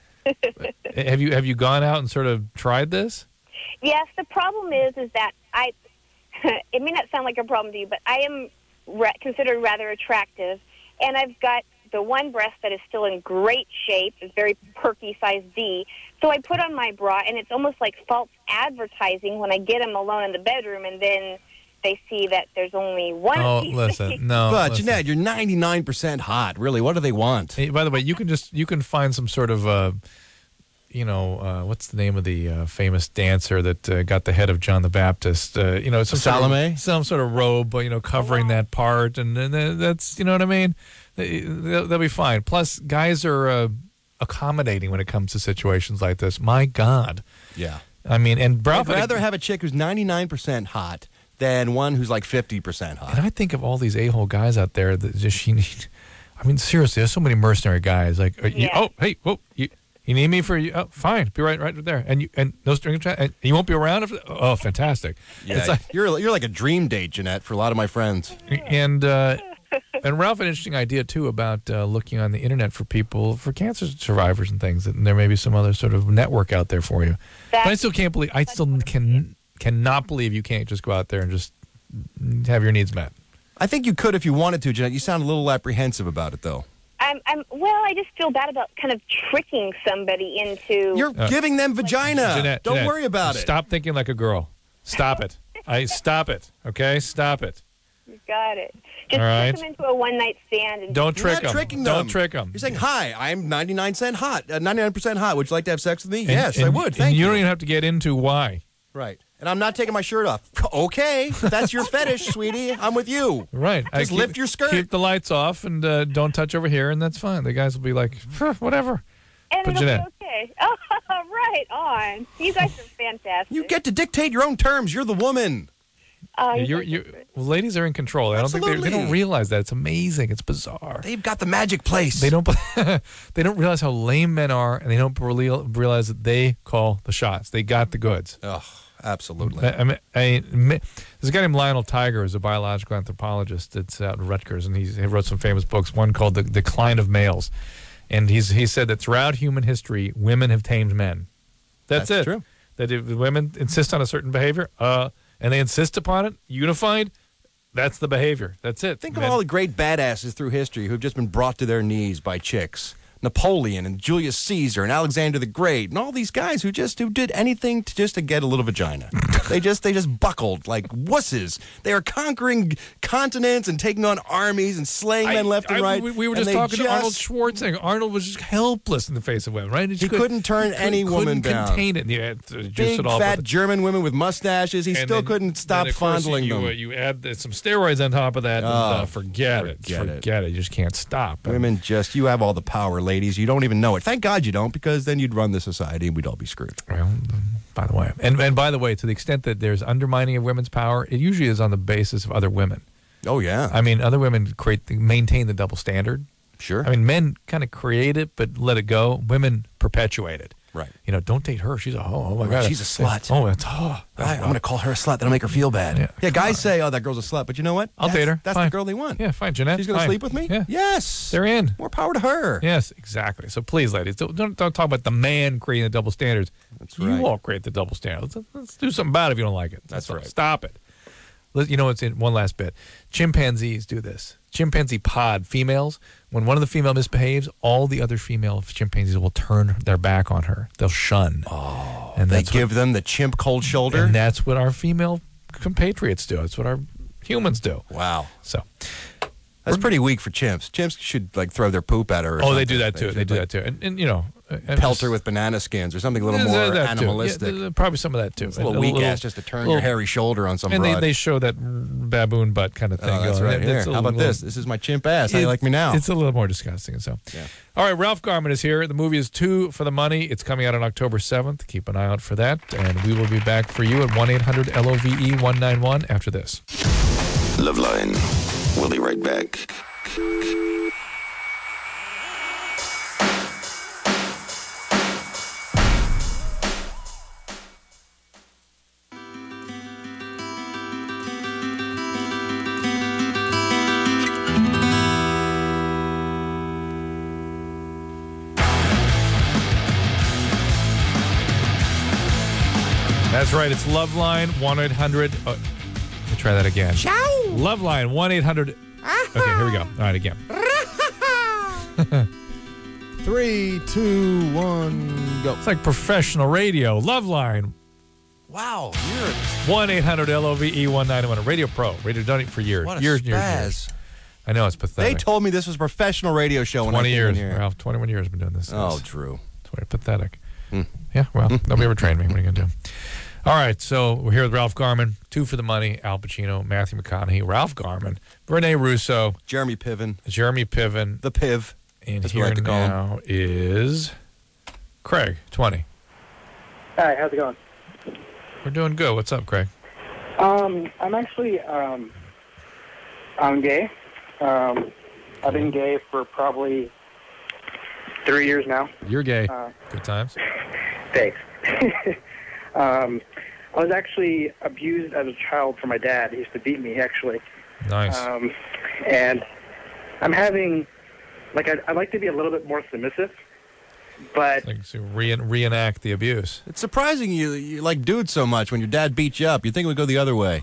Have you have you gone out and sort of tried this? Yes, the problem is is that I, it may not sound like a problem to you, but I am ra- considered rather attractive, and I've got the one breast that is still in great shape, is very perky, size D. So I put on my bra, and it's almost like false advertising when I get them alone in the bedroom, and then they see that there's only one Oh, of these listen, things. no. But listen. Jeanette, you're ninety-nine percent hot. Really, what do they want? Hey, by the way, you can just you can find some sort of uh, you know uh, what's the name of the uh, famous dancer that uh, got the head of John the Baptist? Uh, you know, some Salome? sort of, some sort of robe, you know, covering that part, and, and that's you know what I mean. They, they'll, they'll be fine. Plus, guys are uh, accommodating when it comes to situations like this. My God, Yeah. I mean, and Ralph, I'd rather have a chick who's ninety-nine percent hot than one who's like fifty percent hot. And I think of all these a-hole guys out there that just you need. I mean, seriously, there's so many mercenary guys. Like, uh, you, Yeah. oh, hey, whoa, you, you need me for you? Oh, fine, be right, right there. And you, and no strings attached. And you won't be around. If, oh, fantastic. Yeah, It's like, you're you're like a dream date, Jeanette, for a lot of my friends. and uh, and Ralph had an interesting idea too about uh, looking on the internet for people for cancer survivors and things. And there may be some other sort of network out there for you. But I still can't believe. I still can cannot believe you can't just go out there and just have your needs met. I think you could if you wanted to, Jeanette. You sound a little apprehensive about it, though. I'm, I'm, well, I just feel bad about kind of tricking somebody into... You're Uh, giving them vagina. Jeanette, Don't Jeanette, worry about it. Stop thinking like a girl. Stop it. I stop it. Okay, stop it. You got it. Just All right. trick them into a one-night stand. And Don't You're trick not them. tricking Don't them. trick them. You're saying, "Hi, I'm ninety-nine percent hot. Uh, ninety-nine percent hot. Would you like to have sex with me?" And- yes, I and- would. and Thank you. you. don't even have to get into why. Right. And I'm not taking my shirt off. Okay, if that's your fetish, sweetie. I'm with you. Right. I Just keep- lift your skirt. Keep the lights off and uh, don't touch over here, and that's fine. The guys will be like, "Huh, whatever. And But it'll Jeanette, be okay. Oh, right on. You guys are fantastic. You get to dictate your own terms. You're the woman. Oh, yeah, you're, you're, well, ladies are in control. I don't think they, they don't Absolutely. realize that. It's amazing. It's bizarre. They've got the magic place. They don't. They don't realize how lame men are, and they don't real- realize that they call the shots. They got the goods. Oh, absolutely. I, I mean, I, me- there's a guy named Lionel Tiger, who's a biological anthropologist that's out in Rutgers, and he's, he wrote some famous books. One called "The Decline of Males," and he's he said that throughout human history, women have tamed men. That's, That's it. true. That if women insist on a certain behavior, uh, and they insist upon it, unified, that's the behavior. That's it. Think Men- of all the great badasses through history who've just been brought to their knees by chicks. Napoleon and Julius Caesar and Alexander the Great and all these guys who just who did anything to just to get a little vagina. they just they just buckled like wusses. They are conquering continents and taking on armies and slaying men left and I- right. We, we were and just they talking to Arnold just- Schwarzenegger. Arnold was just helpless in the face of women, right? He couldn't turn he any couldn't woman down. Contain it. Yeah, to juice Big it all. fat but- German women with mustaches. He and still then- couldn't stop then, of course, fondling you, them. You, uh, you add the, some steroids on top of that, and Oh, uh, forget, it. forget it. Forget it. You just can't stop. And- Women just, you have all the power, ladies. You don't even know it. Thank God you don't, because then you'd run the society and we'd all be screwed. Well, by the way, and and by the way, to the extent that there's undermining of women's power, it usually is on the basis of other women. Oh yeah. I mean, other women create, maintain the double standard, Sure. I mean, men kind of create it, but let it go. Women perpetuate it. Right. You know, don't date her. She's a oh, oh my Right, god, she's a slut. Oh, it's oh. Right, I'm going to call her a slut. That'll make her feel bad. Yeah. Yeah, guys say, oh, that girl's a slut. But you know what? I'll That's- date her. That's Fine. the girl they want. Yeah, fine, Jeanette. She's going to fine. sleep with me? Yeah. Yes. They're in. More power to her. Yes, exactly. So please, ladies, don't, don't, don't talk about the man creating the double standards. That's you right. all create the double standards. Let's, let's do something about it if you don't like it. That's all. right. Stop it. Let- You know, it's in one last bit. Chimpanzees do this. Chimpanzee pod females, when one of the female misbehaves, all the other female chimpanzees will turn their back on her. They'll shun. Oh, and they that's give what, them the chimp cold shoulder? And that's what our female compatriots do. That's what our humans do. Wow. So That's pretty weak for chimps. Chimps should like throw their poop at her. Or oh, they something. do that too. They, should, do like, that too. And, and you know, I'm pelt just- her with banana skins or something a little There's more that too. animalistic. Yeah, there's probably some of that too. It's a little And weak ass just to turn little- your hairy shoulder on some And they, broad. they show that baboon butt kind of thing. Oh, that's going. right. It- Here, it's a how about little- this? This is my chimp ass. How do you It- like me now? It's a little more disgusting. So, Yeah. all right, Ralph Garman is here. The movie is Two for the Money. It's coming out on October seventh. Keep an eye out for that. And we will be back for you at one eight hundred L O V E one nine one after this. Loveline. We'll be right back. That's right. It's Loveline one eight hundred. Oh, let me try that again. Ciao. Loveline one eight hundred. Okay, here we go. All right, again. Three, two, one, go. It's like professional radio. Loveline Wow, you're one eight hundred L O V E one nine one. Radio Pro. Radio done it for years. What a years, years, spaz. years. I know it's They pathetic. told me this was a professional radio show when I twenty came years, in here. Ralph. Twenty-one years I've been doing this. Oh, It's- true. It's very pathetic. Hmm. Yeah, well, nobody ever trained me. What are you going to do? All right, so we're here with Ralph Garman. Two for the Money, Al Pacino, Matthew McConaughey, Ralph Garman, Rene Russo, Jeremy Piven, Jeremy Piven. the Piv. And That's what here I like to call him. now is Craig, twenty. Hi, how's it going? We're doing good. What's up, Craig? Um, I'm actually um, I'm gay. Um, I've been gay for probably three years now. You're gay. Uh, Good times. Thanks. um, I was actually abused as a child from my dad. He used to beat me, actually. Nice. Um, and I'm having, like, I'd, I'd like to be a little bit more submissive, but Like to re- reenact the abuse. It's surprising you you like dudes so much when your dad beat you up. You'd think it would go the other way.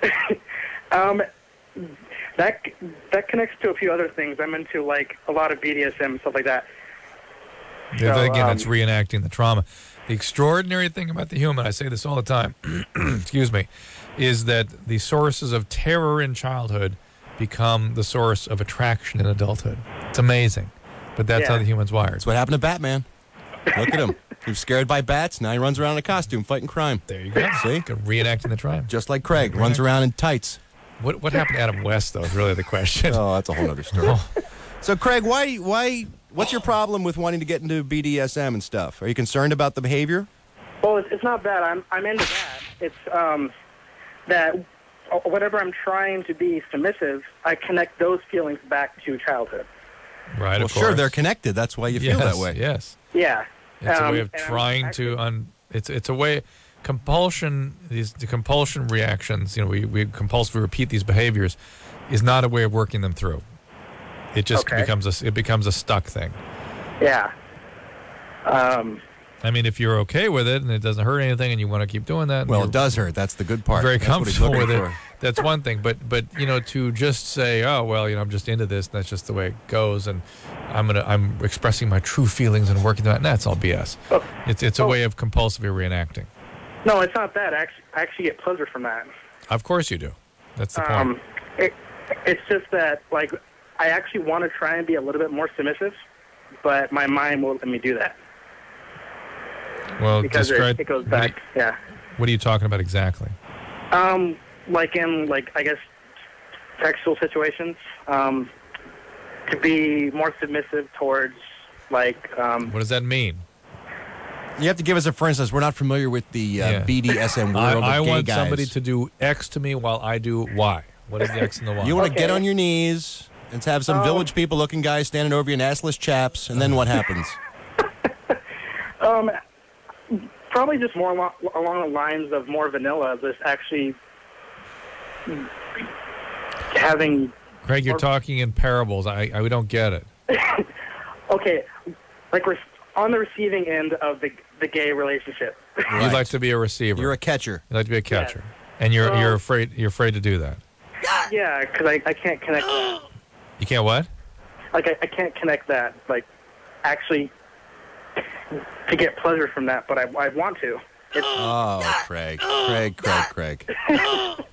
um, that that connects to a few other things. I'm into, like, a lot of B D S M and stuff like that. Yeah, So, again, um, that's reenacting the trauma. The extraordinary thing about the human, I say this all the time, excuse me, is that the sources of terror in childhood become the source of attraction in adulthood. It's amazing. But that's how Yeah. the human's wired. That's what happened to Batman. Look at him. He was scared by bats. Now he runs around in a costume fighting crime. There you go. See? Reenacting the crime. Just like Craig. Runs around in tights. What what happened to Adam West, though, is really the question. Oh, that's a whole other story. So, Craig, why, why, what's your problem with wanting to get into B D S M and stuff? Are you concerned about the behavior? Well, it's, it's not that. I'm I'm into that. It's um that whenever I'm trying to be submissive, I connect those feelings back to childhood. Right, Well, of sure, course. they're connected. That's why you feel yes, that way. Yes. Yeah. It's a Um, way of and I'm trying actually- to un. It's it's a way compulsion. These the compulsion reactions. You know, we we compulsively repeat these behaviors, is not a way of working them through. It just Okay. becomes a it becomes a stuck thing. Yeah. Um. I mean, if you're okay with it and it doesn't hurt anything and you want to keep doing that, and Well, you're it does hurt. That's the good part. very That's what he's comfortable with looking it. for. That's one thing. But but you know, to just say, oh well, you know, I'm just into this. And that's just the way it goes, and I'm gonna I'm expressing my true feelings and working that. That's all B S. It's it's a way of compulsively reenacting. No, it's not that. I actually, I actually get pleasure from that. Of course you do. That's the point. Um. It, it's just that, like, I actually want to try and be a little bit more submissive, but my mind won't let me do that Well, because describe. it, it goes what are you- back. Yeah. What are you talking about exactly? Um, like in, like, I guess, sexual situations, um, to be more submissive towards, like, um, What does that mean? You have to give us a for instance. We're not familiar with the uh, Yeah. B D S M I, world I of gay want guys. somebody to do X to me while I do Y. What is the X and the Y? You want to get on your knees, Let's have some Oh. village people looking guys standing over you and assless chaps, and then what happens? Um, probably just more along, along the lines of more vanilla. Just actually having. Craig, you're Or- talking in parables. I, I we don't get it. Okay, like we're on the receiving end of the the gay relationship. You'd like to be a receiver. You're a catcher. You'd like to be a catcher, and you're Well- you're afraid you're afraid to do that. Yeah, because I, I can't connect that. You can't what? Like I, I can't connect that. Like actually to get pleasure from that, but I I want to. It's, Oh, Craig, Craig, Craig, Craig.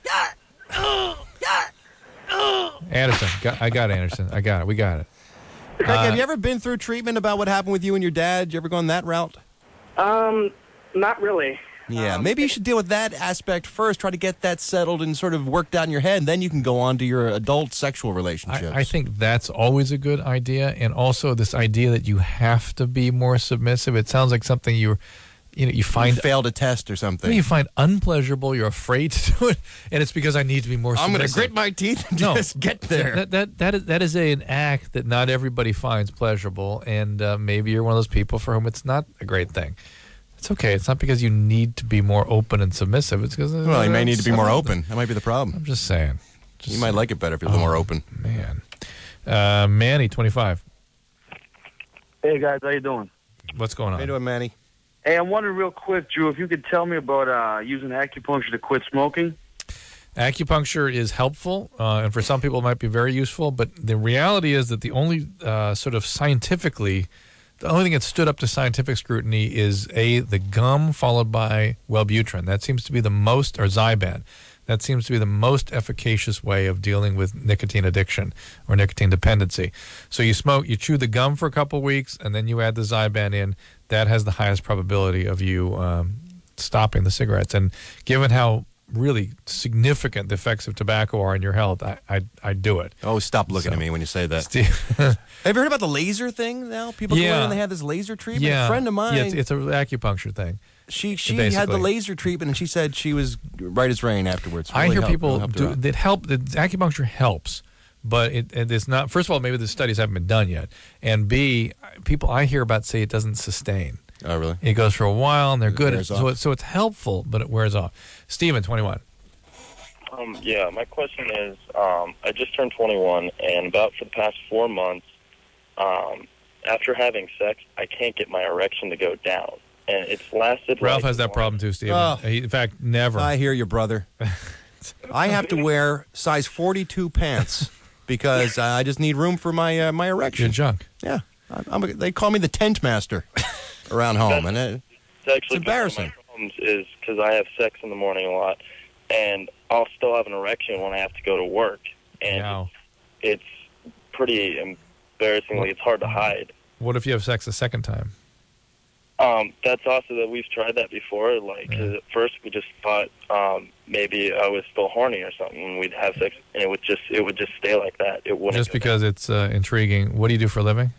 Anderson, got, I got it, Anderson. I got it. We got it. Craig, Uh, have you ever been through treatment about what happened with you and your dad? Did you ever gone that route? um, not really. Yeah, Um, maybe you should deal with that aspect first. Try to get that settled and sort of worked out in your head, and then you can go on to your adult sexual relationships. I, I think that's always a good idea, and also this idea that you have to be more submissive. It sounds like something you, you know, you find you failed a test or something. you find unpleasurable. You're afraid to do it, and it's because I need to be more. I'm going to submissive. grit my teeth and No, just get there. That that that is, that is a, an act that not everybody finds pleasurable, and uh, maybe you're one of those people for whom it's not a great thing. It's okay. It's not because you need to be more open and submissive. It's because Well, you may need to be more open. That might be the problem. I'm just saying. Just you might like it better if you're a little more open. Man, uh, Manny, twenty-five. Hey guys, how you doing? What's going on? How you doing, Manny? Hey, I'm wondering real quick, Drew, if you could tell me about uh, using acupuncture to quit smoking. Acupuncture is helpful, uh, and for some people it might be very useful, but the reality is that the only uh, sort of scientifically, the only thing that stood up to scientific scrutiny is, A, the gum followed by Wellbutrin. That seems to be the most, or Zyban. That seems to be the most efficacious way of dealing with nicotine addiction or nicotine dependency. So you smoke, you chew the gum for a couple of weeks, and then you add the Zyban in. That has the highest probability of you um, stopping the cigarettes. And given how really significant the effects of tobacco are on your health, I I, I do it. Oh, stop looking So- at me when you say that. Steve- Have you heard about the laser thing now? People go in Yeah. and they have this laser treatment. Yeah. A friend of mine, Yeah, it's, it's an acupuncture thing. she she had the basically. laser treatment, and she said she was right as rain afterwards. I Really hear helped- people really helped her do out. that help. That acupuncture helps, but it, it is not. First of all, maybe the studies haven't been done yet, and B, people I hear about say it doesn't sustain. Oh, really? It goes for a while, and they're It good. wears So, off. it, so it's helpful, but it wears off. Steven, twenty-one. Um, yeah, my question is, um, I just turned twenty-one, and about for the past four months, um, after having sex, I can't get my erection to go down, and it's lasted. Ralph like has that problem too, Steven. Oh. He, in fact, never. I hear you, brother. I have to wear size forty-two pants because uh, I just need room for my uh, my erection. Your junk. Yeah, I'm, I'm a, they call me the tent master around home, and it, It's actually It's embarrassing. One of my problems is because I have sex in the morning a lot, and I'll still have an erection when I have to go to work, and Wow. it's pretty embarrassingly. It's hard to hide. What if you have sex a second time? Um, that's also that we've tried that before. Like 'cause at first, we just thought um, maybe I was still horny or something, and we'd have sex, and it would just it would just stay like that. It wouldn't. Just because it's uh, intriguing. What do you do for a living?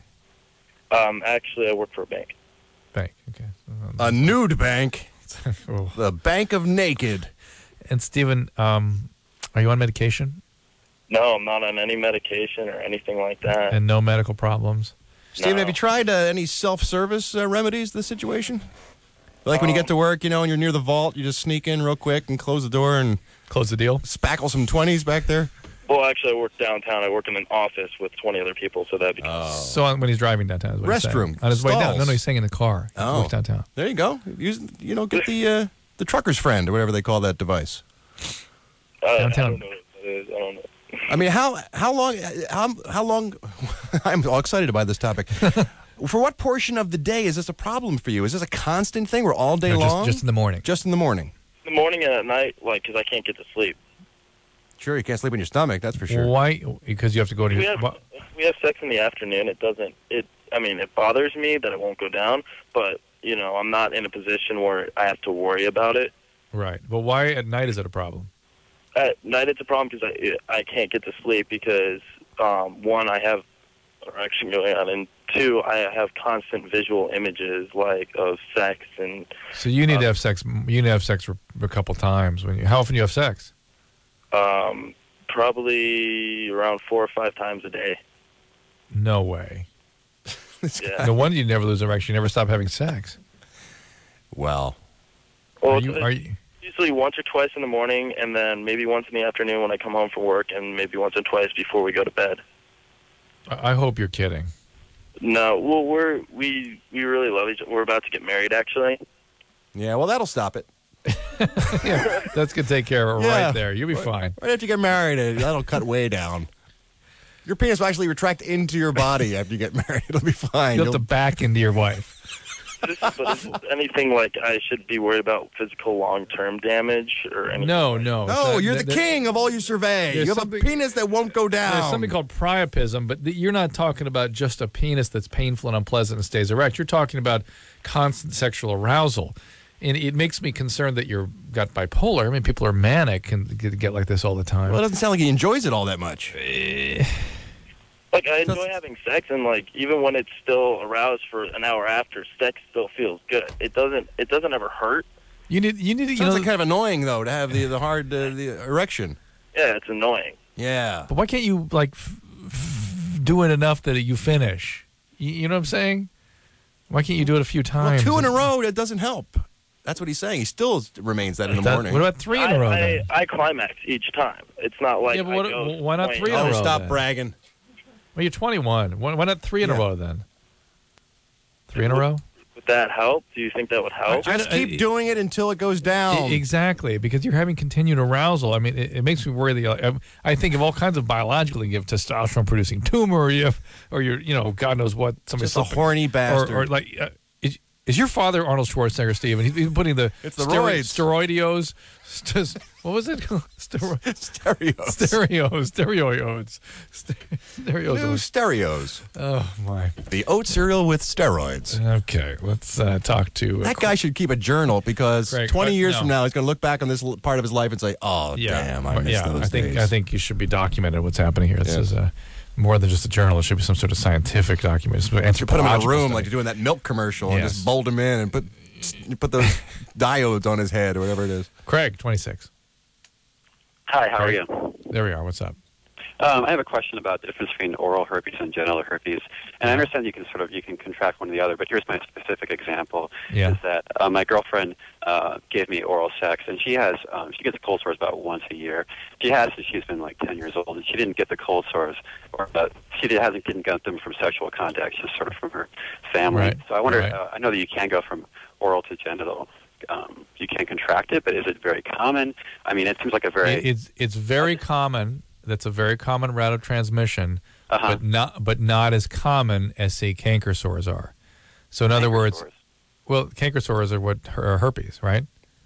Um, actually, I work for a bank. Bank. Okay. a nude bank, Oh. the bank of naked. And Steven, um, are you on medication No, I'm not on any medication or anything like that. and no medical problems? Steven, No. have you tried uh, any self-service uh, remedies to the situation? Like when you get to work, you know, and you're near the vault, you just sneak in real quick and close the door and close the deal. Spackle some twenties back there. Well, actually, I work downtown. I work in an office with twenty other people, so that'd be. So on, when he's driving downtown, is what he's saying. Restroom, on his way down. stalls. No, no, he's saying in the car. He Oh. works downtown. There you go. Use, you know, get the uh, the trucker's friend or whatever they call that device. Uh, Downtown. I don't know what that is. I don't know. I mean, how how long how how long? I'm all excited about this topic. For what portion of the day is this a problem for you? Is this a constant thing? We're all day No, just- long. just in the morning. Just in the morning. In the morning and at night, like, because I can't get to sleep. Sure, you can't sleep in your stomach. That's for sure. Why? Because you have to go to We your. have wha- we have sex in the afternoon. It doesn't. It. I mean, it bothers me that it won't go down, but you know, I'm not in a position where I have to worry about it. Right. But why at night is it a problem? At night, it's a problem because I I can't get to sleep because um, one, I have erection going on, and two, I have constant visual images like of sex and. So you need to have sex. You need to have sex for a couple times. When you, how often do you have sex? Um, probably around four or five times a day. No way. Yeah. No wonder you never lose erection. You never stop having sex. Well, Well, are you, it's are you, usually once or twice in the morning, and then maybe once in the afternoon when I come home from work, and maybe once or twice before we go to bed. I I hope you're kidding. No, well, we're we we really love each other. We're about to get married, actually. yeah, well, that'll stop it. Yeah, that's going to take care of it Yeah. right there. You'll be fine. Right after you get married, uh, that'll cut way down. Your penis will actually retract into your body after you get married. It'll be fine. You'll have to back into your wife. This, but is it anything like I should be worried about physical long-term damage or anything? No, no. No, So you're th- the th- king of all you survey. There's You have something- a penis that won't go down. There's something called priapism, but th- you're not talking about just a penis that's painful and unpleasant and stays erect. You're talking about constant sexual arousal. And it makes me concerned that you've got bipolar. I mean, people are manic and get, get like this all the time. Well, it doesn't sound like he enjoys it all that much. Like, I enjoy having sex, and, like, even when it's still aroused for an hour after, sex still feels good. It doesn't It doesn't ever hurt. You need, you need, you Sounds know, like kind of annoying, though, to have the, the hard uh, the erection. Yeah, it's annoying. Yeah. But why can't you, like, f- f- do it enough that you finish? You, you know what I'm saying? Why can't you do it a few Well, times? two in a row, that doesn't help. That's what he's saying. He still remains that in the That- morning. what about three in a row, I, then? I, I climax each time. It's not like Yeah, but I what- go why not point- three in a Oh, row? stop then? bragging. Well, you're twenty-one. Why, why not three in a Yeah. row then? Three in a row? Would that help? Do you think that would help? Just I- keep doing it until it goes down. E- exactly, because you're having continued arousal. I mean, it, it makes me worry that you're, I think of all kinds of biologically, you have testosterone-producing tumor, or you have, or you're, you know, God knows what. Somebody's Just a horny bastard. Or, or like, uh, is, is your father Arnold Schwarzenegger, Steve? And he's been putting the It's the stero- roids. steroidios. st- What was it? Stero- Stereos. Stereos. Stereoids. St- Stereos. New stereos. Oh, my. The oat cereal with steroids. Okay, let's uh, talk to... Uh, That guy should keep a journal because Craig, twenty uh, years no. from now, he's going to look back on this l- part of his life and say, oh, damn, I well, missed yeah, those I think days. I think you should be documented what's happening here. This Yeah. is uh, more than just a journal. It should be some sort of scientific document. You put him in a Anthropological room study. like you're doing that milk commercial and Yes. just bolt him in and put you put those diodes on his head or whatever it is. Craig, twenty-six. Hi, how are you? There we are. What's up? Um, I have a question about the difference between oral herpes and genital herpes. And I understand you can sort of you can contract one or the other, but here's my specific example: Yeah. is that uh, my girlfriend uh, gave me oral sex, and she has um, she gets cold sores about once a year. She has since she's been like ten years old, and she didn't get the cold sores, or uh, she did, hasn't didn't get them from sexual contact, just sort of from her family. Right. So I wonder. Right. Uh, I know that you can go from oral to genital. Um, you can contract it, but is it very common? I mean, it seems like a very It- It's it's very common. That's a very common route of transmission, Uh-huh. but not but not as common as say canker sores are. So in other words, well, canker sores are what are herpes, right?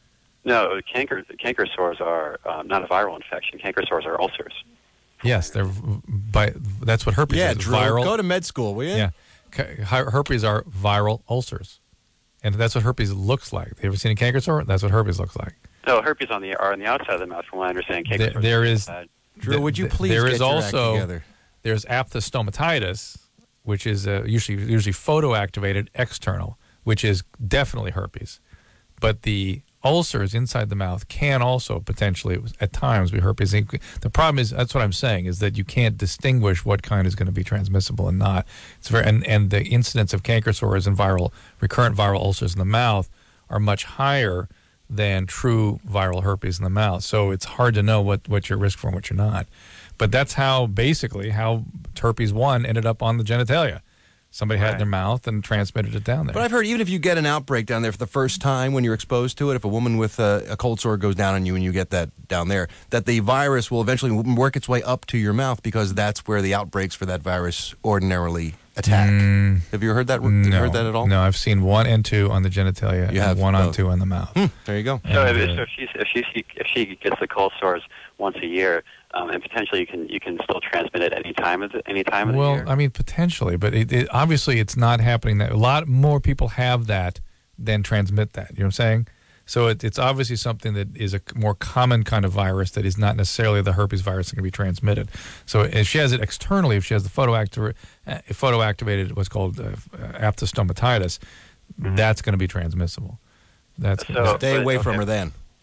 No, canker canker sores are um, not a viral infection. Canker sores are ulcers. Yes, they're v- by that's what herpes Yeah, is. Drew, viral. go to med school, will you? Yeah, Ca- her- herpes are viral ulcers, and that's what herpes looks like. Have you ever seen a canker sore? That's what herpes looks like. No, herpes on the are on the outside of the mouth. From what I understand, canker There, sores there are is. inside. Drew, would you th- please There get is your act also together? there's aphthostomatitis, which is uh, usually usually photoactivated external, which is definitely herpes. But the ulcers inside the mouth can also potentially at times be herpes. The problem is that's what I'm saying is that you can't distinguish what kind is going to be transmissible and not. It's very and, and the incidence of canker sores and viral recurrent viral ulcers in the mouth are much higher than true viral herpes in the mouth. So it's hard to know what, what you're at risk for and what you're not. But that's how, basically, how herpes one ended up on the genitalia. Somebody had it in their mouth and transmitted it down there. But I've heard even if you get an outbreak down there for the first time when you're exposed to it, if a woman with a, a cold sore goes down on you and you get that down there, that the virus will eventually work its way up to your mouth because that's where the outbreaks for that virus ordinarily attack. Have you heard that? Have you no, heard that at all? No, I've seen one and two on the genitalia You and have one on both. two on the mouth. Hmm, there you go. So, And, if, uh, so if she's if she if she gets the cold sores once a year, um, and potentially you can you can still transmit it any time of the, any time of the Well, year. I mean, potentially, but it, it, obviously it's not happening. That a lot more people have that than transmit that. You know what I'm saying? So it, it's obviously something that is a more common kind of virus that is not necessarily the herpes virus that can be transmitted. So if she has it externally, if she has the photoactiv- uh, photoactivated, what's called uh, aphthostomatitis, that's going to be transmissible. That's So- Stay away okay. from her then.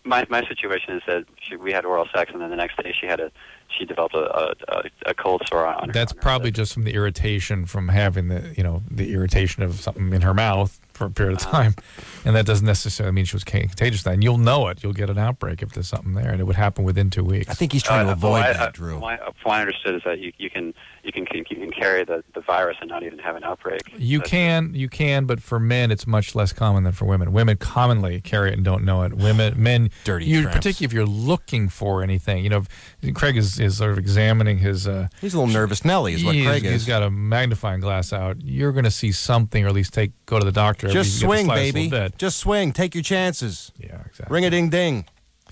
my my situation is that she, we had oral sex, and then the next day she had a she developed a a, a cold sore on her. That's probably just from the irritation from having the, you know, the irritation of something in her mouth for a period of time. And that doesn't necessarily mean she was contagious then. You'll know it. You'll get an outbreak if there's something there, and it would happen within two weeks. I think he's trying to Uh, avoid well, I- that, I- Drew. From what I- from what I understood is that you, you can you can you can carry the, the virus and not even have an outbreak. You can, you can, but for men, it's much less common than for women. Women commonly carry it and don't know it. Women, men, Dirty you, tramps. particularly if you're looking for anything. You know, if- Craig is, is sort of examining his. Uh, He's a little nervous Nelly, is what he's, Craig is. He's got a magnifying glass out. You're going to see something, or at least take go to the doctor. every- Just you get the swing, slightest baby. little bit. Just swing. Take your chances. Yeah, exactly. Ring a ding ding.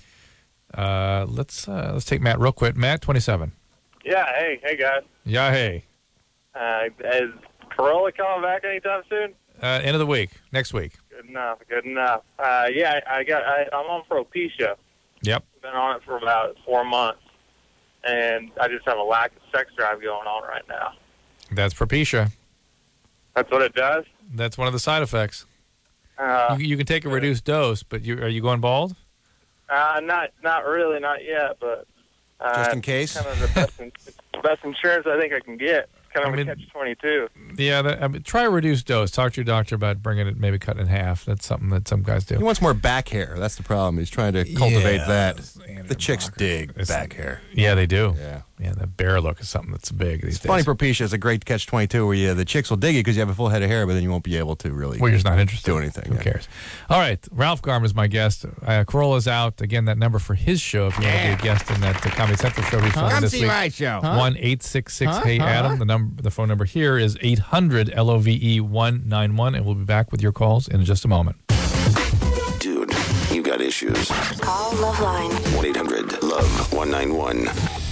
Uh, let's uh, let's take Matt real quick. Matt, twenty-seven. Yeah, hey, hey guys. Yeah, hey. Uh, is Corolla coming back anytime soon? Uh, end of the week, next week. Good enough, good enough. Uh, yeah, I, I got. I, I'm on Propecia. Yep. Been on it for about four months, and I just have a lack of sex drive going on right now. That's Propecia. That's what it does. That's one of the side effects. Uh, you, you can take a reduced dose, but you, are you going bald? uh, not, not really, not yet, but uh, Just in case? Kind of the best, in, best insurance I think I can get. Kind of I mean- a catch twenty-two. Yeah, that, I mean, try a reduced dose. Talk to your doctor about bringing it, maybe cut in half. That's something that some guys do. He wants more back hair. That's the problem. He's trying to cultivate Yeah, that. The chicks dig back hair. Yeah, they do. Yeah. Yeah, the bear look is something that's big these It's days. funny, Propecia is a great catch twenty-two where you, the chicks will dig you because you have a full head of hair, but then you won't be able to really Well, you're just not interested. do anything. Who yeah. cares? All right, Ralph Garm is my guest. Uh, Corolla's out. Again, that number for his show, if you want to be a guest in that uh, Comedy Central show he's filming Come this see week. my show. one eight six six Huh? Hey Huh? Adam. The number, the phone number here is eight hundred L O V E one nine one, and we'll be back with your calls in just a moment. Dude, you got issues. Call Loveline. one eight hundred love one nine one.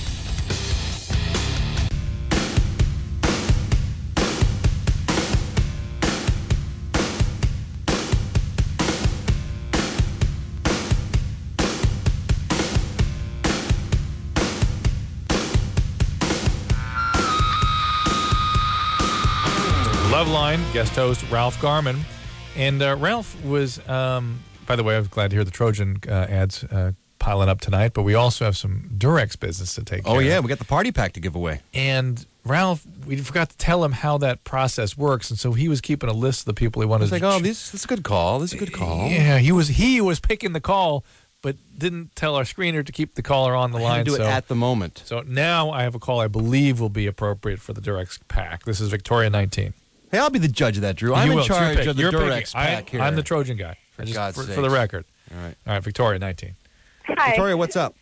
Loveline, guest host Ralph Garman. And uh, Ralph was, um, by the way, I was glad to hear the Trojan uh, ads uh, piling up tonight, but we also have some Durex business to take care Oh, of. yeah. We got the party pack to give away. And Ralph, we forgot to tell him how that process works, and so he was keeping a list of the people he wanted It's to like, oh, this, this is a good call. This is a good call. Yeah, he was he was picking the call, but didn't tell our screener to keep the caller on the I line. had to do so, it at the moment. so now I have a call I believe will be appropriate for the Durex pack. This is Victoria nineteen. Hey, I'll be the judge of that, Drew. You I'm in will. It's your charge pick. of the You're Durex picking. I- pack here. I'm the Trojan guy. For I just- God's for, sakes. for the record. All right. All right, Victoria nineteen. Hi. Victoria, what's up?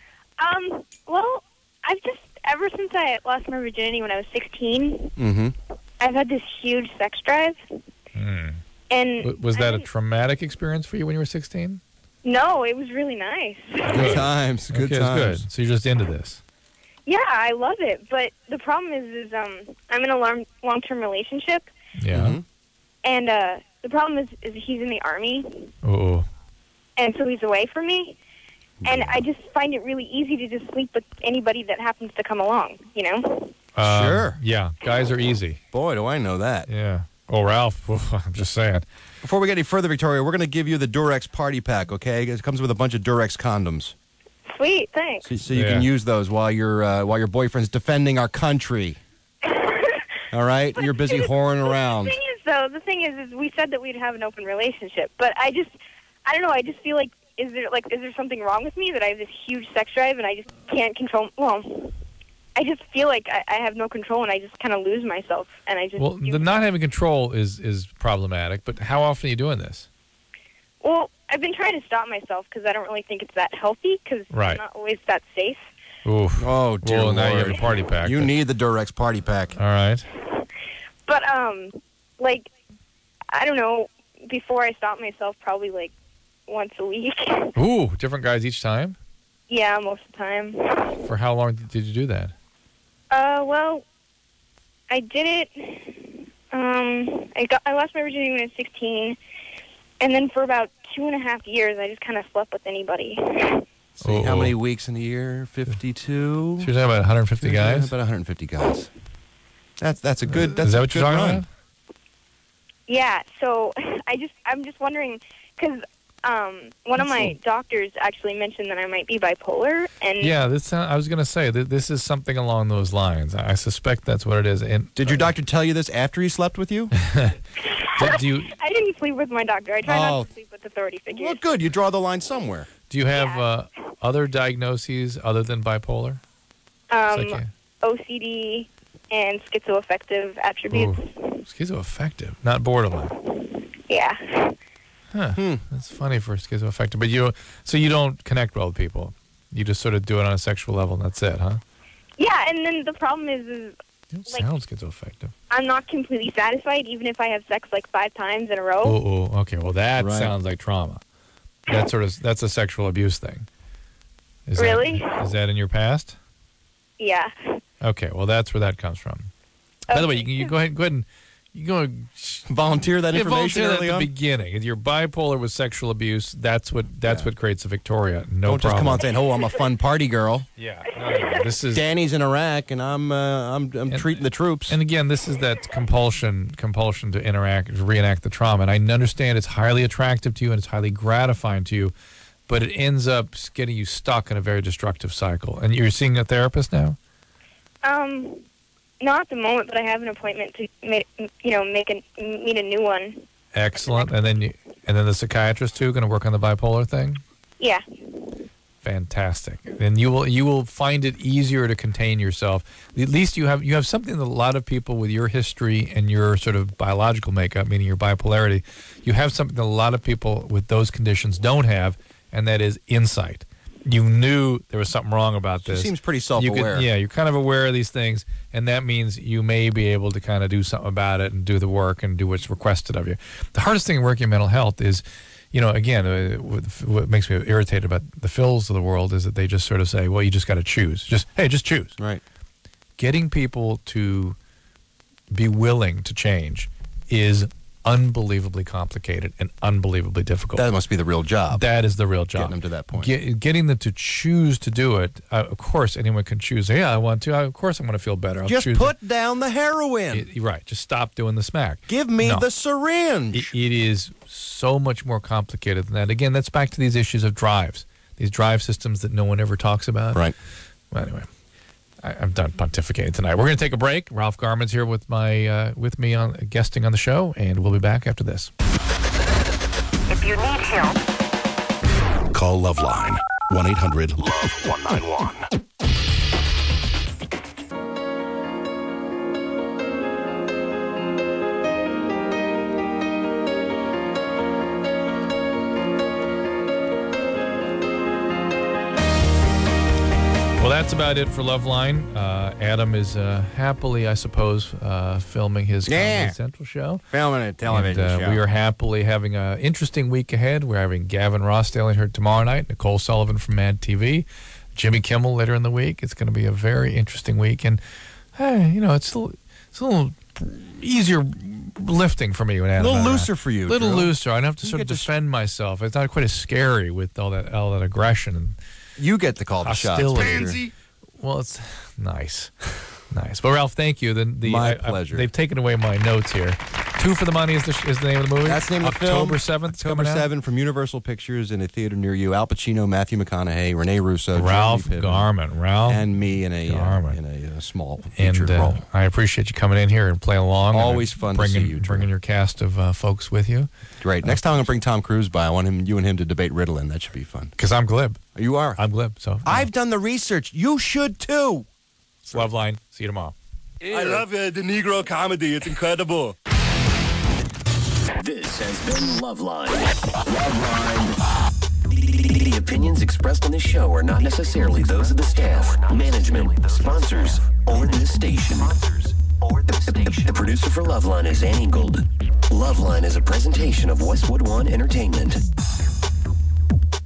Um, well, I've just, ever since I lost my virginity when I was sixteen, Mm-hmm. I've had this huge sex drive. Hmm. And W- Was that a traumatic experience for you when you were sixteen? no, it was really nice. Good times. Good okay, times. Good. So you're just into this. Yeah, I love it. But the problem is, is um, I'm in a long, long-term relationship. Yeah. Mm-hmm. And uh, the problem is, is he's in the Army, Oh. and so he's away from me. And I just find it really easy to just sleep with anybody that happens to come along, you know? Um, Sure. Yeah, guys are easy. Boy, do I know that. Yeah. Oh, Ralph, I'm just saying. Before we get any further, Victoria, we're going to give you the Durex party pack, okay? It comes with a bunch of Durex condoms. Sweet, thanks. So, so you Yeah. can use those while, your uh, while your boyfriend's defending our country. All right? You're busy whoring around. The thing is, though, the thing is, is we said that we'd have an open relationship, but I just, I don't know, I just feel like, is there like, is there something wrong with me that I have this huge sex drive and I just can't control? Well, I just feel like I, I have no control and I just kind of lose myself, and I just. Well, do- the not having control is, is problematic, but how often are you doing this? well, I've been trying to stop myself because I don't really think it's that healthy because Right. I'm not always that safe. Oof. Oh, dear Well, now you Lord. have a party pack. You need the Durex party pack. All right. But um, like, I don't know. Before I stopped myself, probably like once a week. Ooh, different guys each time? Yeah, most of the time. For how long did you do that? Uh, well, I did it. Um, I got I lost my virginity when I was sixteen, and then for about two and a half years, I just kind of slept with anybody. See, how many weeks in a year? fifty-two? So you're talking about one hundred fifty Yeah, guys? About one hundred fifty guys. That's that's a good. That's Is that a what you're good talking run. about? Yeah. So I just I'm just wondering because um, one of my doctors actually mentioned that I might be bipolar, and Yeah, this. Uh, I was going to say that this is something along those lines. I suspect that's what it is. And Did your doctor tell you this after he slept with you? do, do you I didn't sleep with my doctor. I try Oh. not to sleep with authority figures. Well, good. You draw the line somewhere. do you have uh, other diagnoses other than bipolar? Um, Psychi- O C D and schizoaffective attributes. Ooh, schizoaffective, not borderline. Yeah. Huh. That's funny for schizoaffective. But you, so you don't connect well with people. You just sort of do it on a sexual level, and that's it, huh? Yeah, and then the problem is, is You don't like, sound schizoaffective. I'm not completely satisfied, even if I have sex like five times in a row. Oh, oh, okay. Well, that Right. sounds like trauma. That sort of that's a sexual abuse thing. Is that- Really? is that in your past? Yeah. Okay. Well, that's where that comes from. By the way, you can you go ahead, go ahead and you go volunteer that yeah, information volunteer that early at on? the beginning. If you're bipolar with sexual abuse, that's what that's what creates a Victoria. No Don't just problem. come on saying, "Oh, I'm a fun party girl." Yeah, no, no, no. This is Danny's in Iraq, and I'm uh, I'm I'm treating the troops. And again, this is that compulsion compulsion to interact, reenact the trauma. And I understand it's highly attractive to you and it's highly gratifying to you, but it ends up getting you stuck in a very destructive cycle. And you're seeing a therapist now? Um, not at the moment, but I have an appointment to, make, you know, make a meet a new one. Excellent. And then you, and then the psychiatrist too, going to work on the bipolar thing? Yeah. Fantastic. And you will you will find it easier to contain yourself. At least you have you have something that a lot of people with your history and your sort of biological makeup, meaning your bipolarity, you have something that a lot of people with those conditions don't have, and that is insight. You knew there was something wrong about She this. seems pretty You self-aware. can- yeah, you're kind of aware of these things, and that means you may be able to kind of do something about it and do the work and do what's requested of you. The hardest thing in working in mental health is, you know, again, uh, what, what makes me irritated about the Phils of the world is that they just sort of say, well, you just got to choose. Just, hey, just choose. Right. Getting people to be willing to change is unbelievably complicated and unbelievably difficult. That must be the real job. That is the real job. Getting them to that point. Get, getting them to choose to do it. Uh, of course, anyone can choose. Yeah, I want to. I, of course, I'm going to feel better. I'll Just choose put it. down the heroin. It- right. Just stop doing the smack. Give me No. the syringe. It, it is so much more complicated than that. Again, that's back to these issues of drives, these drive systems that no one ever talks about. Right. Well, anyway, I, I'm done pontificating tonight. We're going to take a break. Ralph Garman's here with my uh, with me on guesting on the show, and we'll be back after this. If you need help, Call Loveline. one eight hundred love one nine one. Well, that's about it for Loveline. Uh, Adam is uh, happily, I suppose, uh, filming his Yeah. Comedy Central show. Filming a television And, uh, show. We are happily having an interesting week ahead. We're having Gavin Rossdale in here tomorrow night, Nicole Sullivan from Mad T V, Jimmy Kimmel later in the week. It's going to be a very interesting week. And, hey, you know, it's a little, it's a little easier lifting for me when Adam. A little and I- looser for you, A little Drew. looser. I don't have to You sort of get to- defend myself. It's not quite as scary with all that all that aggression and You get to call the shots. hostility. Pansy. Well, it's nice, nice. Well, Ralph, thank you. The, the, My I- I- pleasure. they've taken away my notes here. Two for the Money is the, is the name of the movie. That's the name of the film. October seventh. October seventh from Universal Pictures in a theater near you. Al Pacino, Matthew McConaughey, Renee Russo, Ralph Jeremy Piven, Garman. Ralph and me in a uh, Garman. in a uh, small And featured uh, role. I appreciate you coming in here and playing along. and Always fun to bringing, see you, Drew. Bringing your cast of uh, folks with you. Great. Next time I'm gonna bring Tom Cruise by. I want him, you and him to debate Ritalin. That should be fun. Because I'm glib. You are. I'm glib. So I've done the research. You should too. it's Loveline. See you tomorrow. I love uh, the Negro comedy. It's incredible. This has been Loveline. Loveline. The, the opinions expressed on this show are not necessarily those of the staff, management, sponsors, or this station. The, the, the producer for Loveline is Annie Golden. Loveline is a presentation of Westwood One Entertainment.